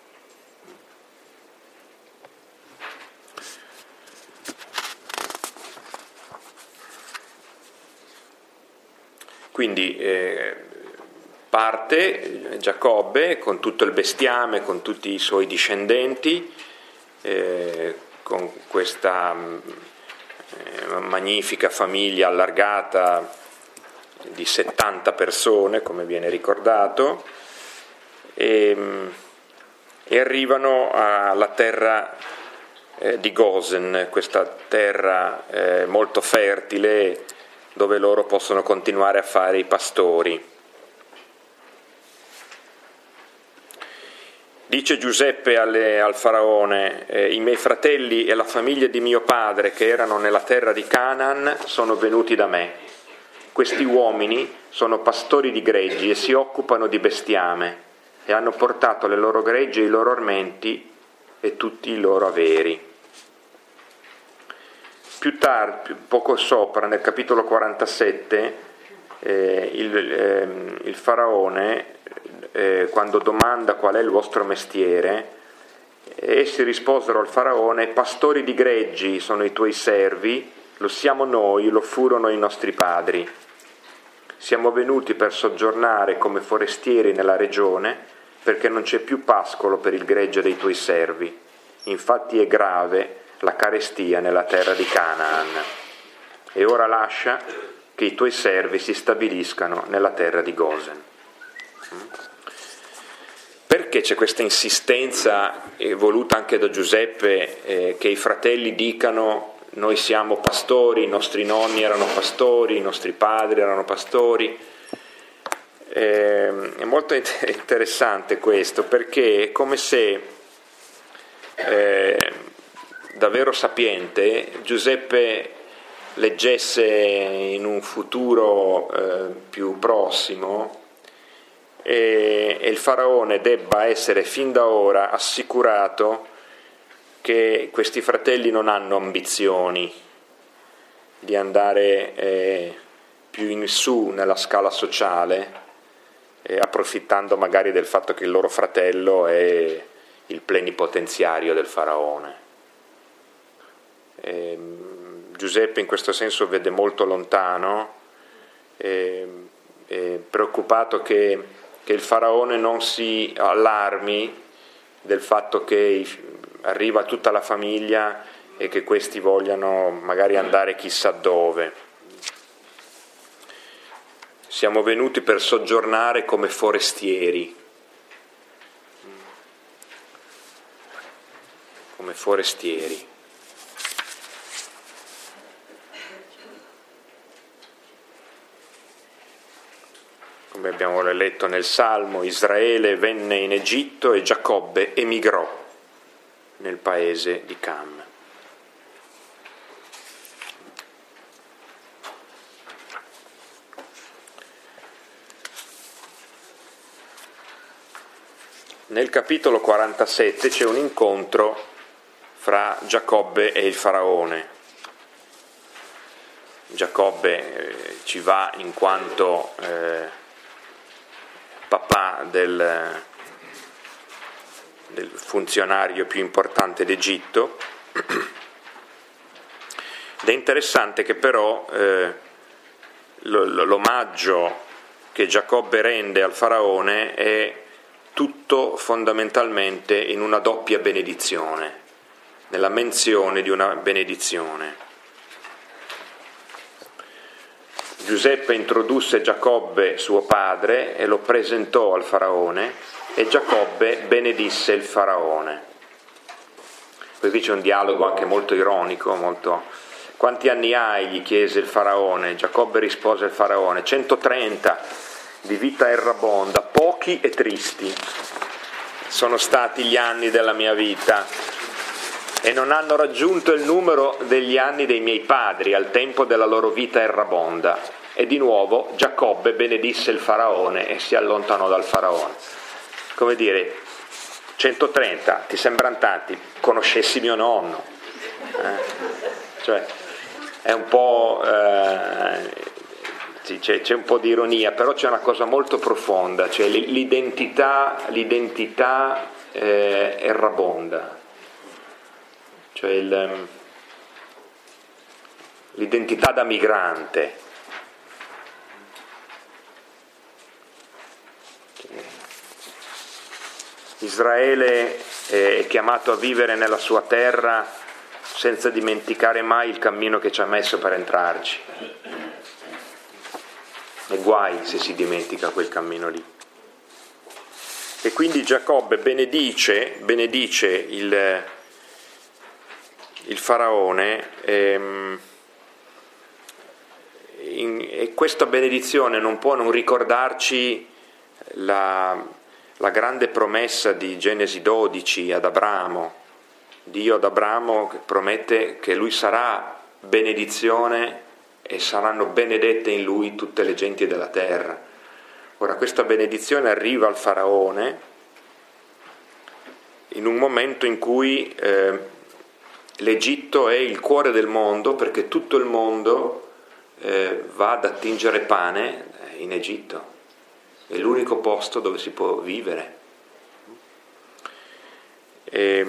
Speaker 1: Quindi eh, parte Giacobbe con tutto il bestiame, con tutti i suoi discendenti, eh, con questa eh, magnifica famiglia allargata di settanta persone, come viene ricordato, e, e arrivano alla terra eh, di Gosen, questa terra eh, molto fertile, dove loro possono continuare a fare i pastori. Dice Giuseppe alle, al faraone, eh, i miei fratelli e la famiglia di mio padre che erano nella terra di Canaan sono venuti da me. Questi uomini sono pastori di greggi e si occupano di bestiame e hanno portato le loro greggi e i loro armenti e tutti i loro averi. Più tardi, poco sopra, nel capitolo quarantasette, eh, il, eh, il faraone, eh, quando domanda qual è il vostro mestiere, essi risposero al faraone: pastori di greggi sono i tuoi servi, lo siamo noi, lo furono i nostri padri. siamo venuti per soggiornare come forestieri nella regione, perché non c'è più pascolo per il gregge dei tuoi servi. Infatti è grave la carestia nella terra di Canaan. E ora lascia che i tuoi servi si stabiliscano nella terra di Gosen. Perché c'è questa insistenza, eh, voluta anche da Giuseppe, eh, che i fratelli dicano: noi siamo pastori, i nostri nonni erano pastori, i nostri padri erano pastori? Eh, è molto interessante questo, perché è come se, eh, davvero sapiente, Giuseppe leggesse in un futuro eh, più prossimo e, e il faraone debba essere fin da ora assicurato che questi fratelli non hanno ambizioni di andare eh, più in su nella scala sociale, eh, approfittando magari del fatto che il loro fratello è il plenipotenziario del faraone. Eh, Giuseppe in questo senso vede molto lontano, eh, è preoccupato che, che il faraone non si allarmi del fatto che i, arriva tutta la famiglia e che questi vogliano magari andare chissà dove. Siamo venuti per soggiornare come forestieri, come forestieri. Come abbiamo letto nel Salmo, Israele venne in Egitto e Giacobbe emigrò nel paese di Cam. Nel capitolo quarantasette c'è un incontro fra Giacobbe e il faraone. Giacobbe eh, ci va in quanto eh, papà del, del funzionario più importante d'Egitto, ed è interessante che però eh, l'omaggio che Giacobbe rende al faraone è tutto fondamentalmente in una doppia benedizione, nella menzione di una benedizione. Giuseppe introdusse Giacobbe suo padre e lo presentò al faraone, e Giacobbe benedisse il faraone. Poi qui c'è un dialogo anche molto ironico, molto... Quanti anni hai? Gli chiese il faraone. Giacobbe rispose al faraone: centotrenta di vita errabonda, pochi e tristi sono stati gli anni della mia vita, e non hanno raggiunto il numero degli anni dei miei padri al tempo della loro vita errabonda. E di nuovo Giacobbe benedisse il faraone e si allontanò dal faraone. Come dire, centotrenta, ti sembrano tanti? Conoscessi mio nonno. Eh? Cioè, è un po'... Eh, sì, c'è, c'è un po' di ironia, però c'è una cosa molto profonda, cioè l'identità, l'identità eh, errabonda. Cioè il, l'identità da migrante. Israele è chiamato a vivere nella sua terra senza dimenticare mai il cammino che ci ha messo per entrarci. E guai se si dimentica quel cammino lì. E quindi Giacobbe benedice, benedice il il faraone, ehm, in, e questa benedizione non può non ricordarci la, la grande promessa di Genesi dodici ad Abramo. Dio ad Abramo promette che lui sarà benedizione e saranno benedette in lui tutte le genti della terra. Ora questa benedizione arriva al faraone in un momento in cui eh, l'Egitto è il cuore del mondo, perché tutto il mondo eh, va ad attingere pane in Egitto, è l'unico posto dove si può vivere. E,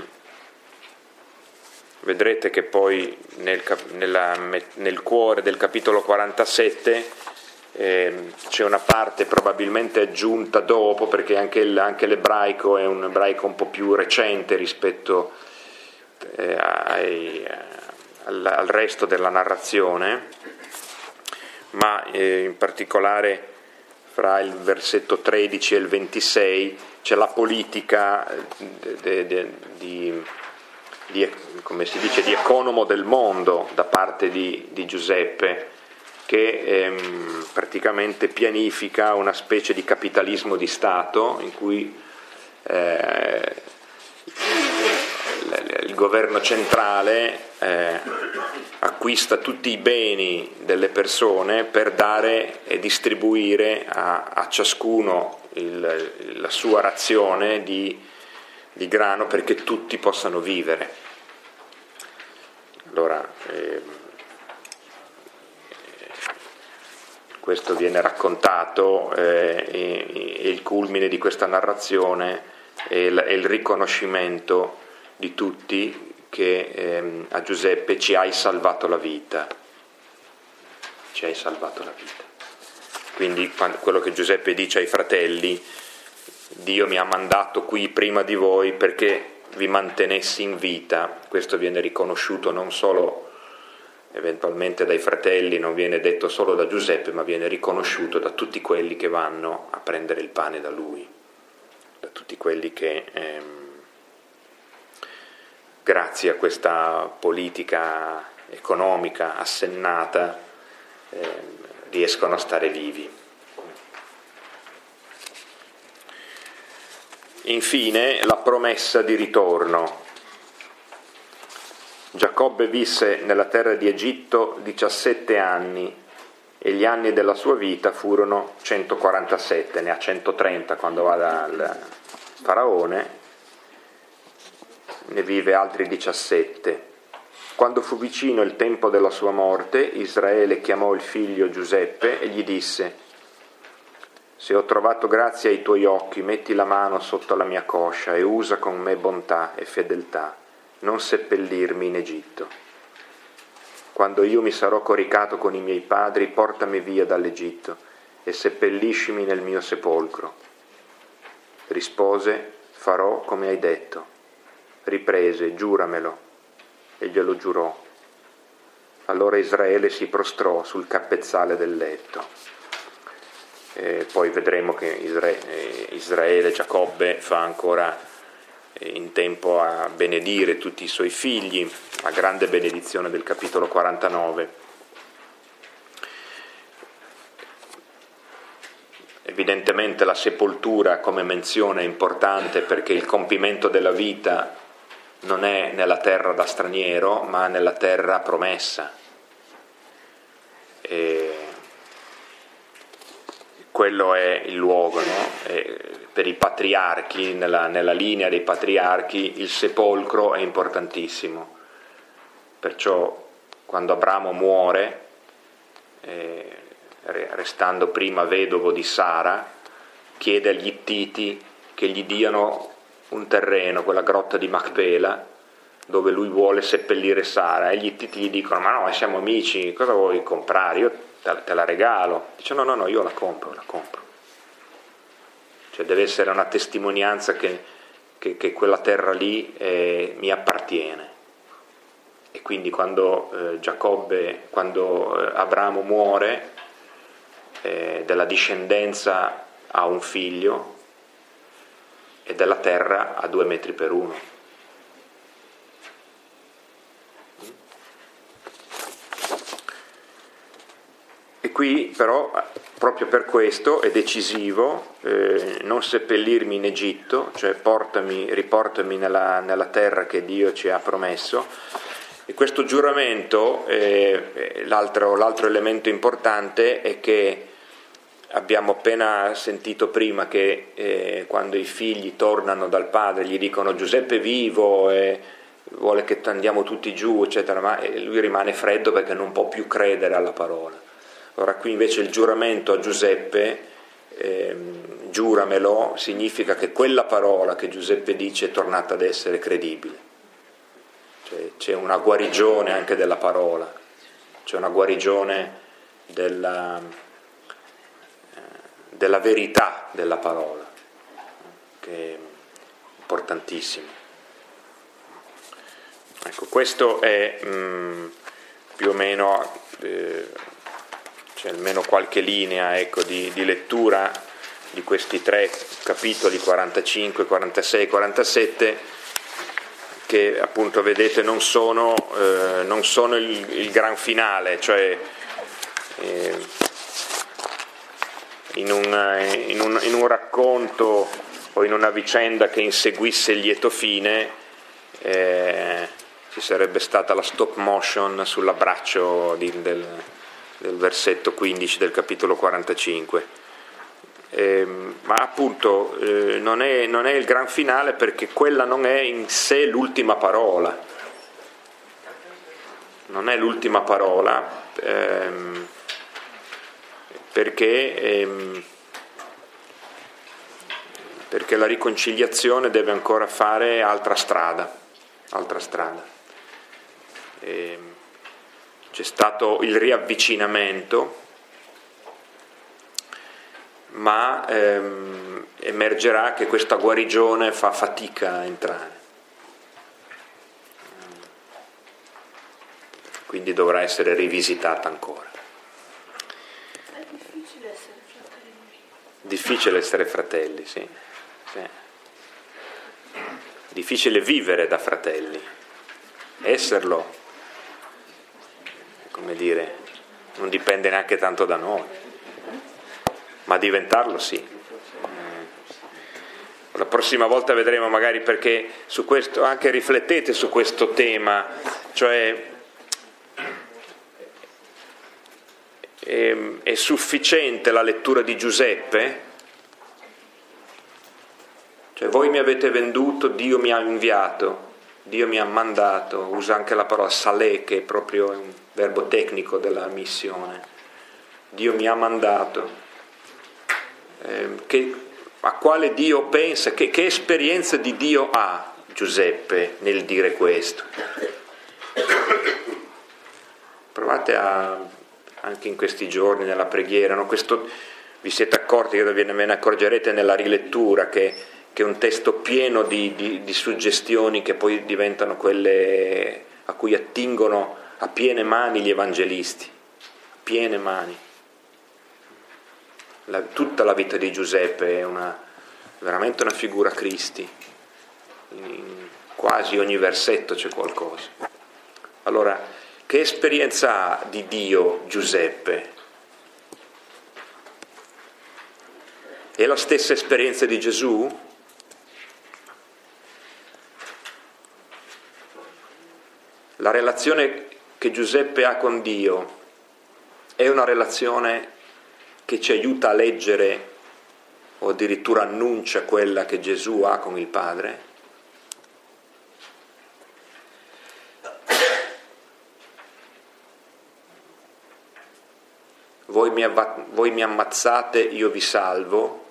Speaker 1: vedrete che poi nel, nella, nel cuore del capitolo quarantasette Eh, c'è una parte probabilmente aggiunta dopo, perché anche, il, anche l'ebraico è un ebraico un po' più recente rispetto eh, ai, al, al resto della narrazione, ma eh, in particolare fra il versetto tredici e il ventisei c'è la politica de, de, di, di, come si dice, di economo del mondo da parte di, di Giuseppe, che ehm, praticamente pianifica una specie di capitalismo di Stato in cui eh, il governo centrale eh, acquista tutti i beni delle persone per dare e distribuire a, a ciascuno il, la sua razione di, di grano perché tutti possano vivere. Allora, eh, questo viene raccontato eh, e, e il culmine di questa narrazione è il, è il riconoscimento di tutti che ehm, a Giuseppe ci hai salvato la vita, ci hai salvato la vita. Quindi quando, quello che Giuseppe dice ai fratelli, Dio mi ha mandato qui prima di voi perché vi mantenessi in vita, questo viene riconosciuto non solo eventualmente dai fratelli, non viene detto solo da Giuseppe, ma viene riconosciuto da tutti quelli che vanno a prendere il pane da lui, da tutti quelli che ehm, grazie a questa politica economica assennata eh, riescono a stare vivi. Infine la promessa di ritorno. Giacobbe visse nella terra di Egitto diciassette anni e gli anni della sua vita furono centoquarantasette, ne ha centotrenta quando va dal faraone, ne vive altri diciassette. Quando fu vicino il tempo della sua morte, Israele chiamò il figlio Giuseppe e gli disse: se ho trovato grazia ai tuoi occhi, metti la mano sotto la mia coscia e usa con me bontà e fedeltà, non seppellirmi in Egitto. Quando io mi sarò coricato con i miei padri, portami via dall'Egitto e seppelliscimi nel mio sepolcro. Rispose: farò come hai detto. Riprese: giuramelo. E glielo giurò. Allora Israele si prostrò sul cappezzale del letto. E poi vedremo che Israele, Israele, Giacobbe fa ancora in tempo a benedire tutti i suoi figli, la grande benedizione del capitolo quarantanove. Evidentemente la sepoltura come menzione è importante perché il compimento della vita non è nella terra da straniero, ma nella terra promessa. E quello è il luogo, no? E per i patriarchi, nella, nella linea dei patriarchi, il sepolcro è importantissimo. Perciò quando Abramo muore, eh, restando prima vedovo di Sara, chiede agli Ittiti che gli diano un terreno, quella grotta di Macpela, dove lui vuole seppellire Sara, e gli Ittiti gli dicono: ma no, siamo amici, cosa vuoi comprare? Io te la regalo. Dice: no, no, no, io la compro, la compro. Cioè deve essere una testimonianza che, che, che quella terra lì eh, mi appartiene. E quindi quando eh, Giacobbe, quando eh, Abramo muore, eh, della discendenza ha un figlio e della terra a due metri per uno. E qui però, proprio per questo, è decisivo eh, non seppellirmi in Egitto, cioè portami, riportami nella, nella terra che Dio ci ha promesso. E questo giuramento, eh, l'altro, l'altro elemento importante è che abbiamo appena sentito prima che eh, quando i figli tornano dal padre gli dicono: Giuseppe è vivo e vuole che andiamo tutti giù, eccetera, ma lui rimane freddo perché non può più credere alla parola. Ora qui invece il giuramento a Giuseppe, ehm, giuramelo, significa che quella parola che Giuseppe dice è tornata ad essere credibile. Cioè, c'è una guarigione anche della parola, c'è una guarigione della, della verità della parola, che è importantissimo. Ecco, questo è mh, più o meno, eh, c'è almeno qualche linea, ecco, di, di lettura di questi tre capitoli, quarantacinque, quarantasei, quarantasette, che appunto vedete non sono, eh, non sono il, il gran finale, cioè eh, in, un, in, un, in un racconto o in una vicenda che inseguisse il lieto fine, eh, ci sarebbe stata la stop motion sull'abbraccio di, del, del versetto quindici del capitolo quarantacinque. Eh, ma appunto eh, non, è, non è il gran finale, perché quella non è in sé l'ultima parola, non è l'ultima parola, ehm, perché, ehm, perché la riconciliazione deve ancora fare altra strada, altra strada. Ehm, c'è stato il riavvicinamento, ma ehm, emergerà che questa guarigione fa fatica a entrare, quindi dovrà essere rivisitata ancora.
Speaker 3: È difficile essere fratelli.
Speaker 1: Difficile essere fratelli, sì, sì. Difficile vivere da fratelli, esserlo, come dire, non dipende neanche tanto da noi, ma diventarlo sì. La prossima volta vedremo magari, perché su questo anche riflettete su questo tema, cioè è, è sufficiente la lettura di Giuseppe? Cioè, voi mi avete venduto, Dio mi ha inviato, Dio mi ha mandato, usa anche la parola salè, che è proprio un verbo tecnico della missione. Dio mi ha mandato. Eh, che, a quale Dio pensa, che, che esperienza di Dio ha Giuseppe nel dire questo? Provate a, anche in questi giorni nella preghiera, no? Questo, vi siete accorti, che ve ne accorgerete nella rilettura, che, che è un testo pieno di, di, di suggestioni che poi diventano quelle a cui attingono a piene mani gli evangelisti, a piene mani. La, tutta la vita di Giuseppe è una, veramente una figura Cristi, in quasi ogni versetto c'è qualcosa. Allora, che esperienza ha di Dio Giuseppe? È la stessa esperienza di Gesù? La relazione che Giuseppe ha con Dio è una relazione che ci aiuta a leggere o addirittura annuncia quella che Gesù ha con il Padre? Voi mi, avva- voi mi ammazzate, io vi salvo.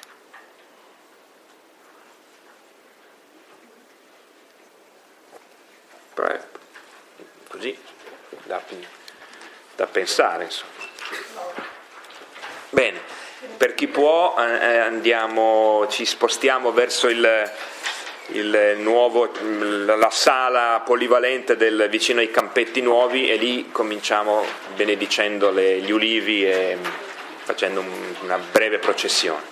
Speaker 1: Beh, così, da, da pensare, insomma. Bene, per chi può eh, andiamo, ci spostiamo verso il, il nuovo, la sala polivalente del, vicino ai Campetti Nuovi, e lì cominciamo benedicendo le, gli ulivi e facendo un, una breve processione.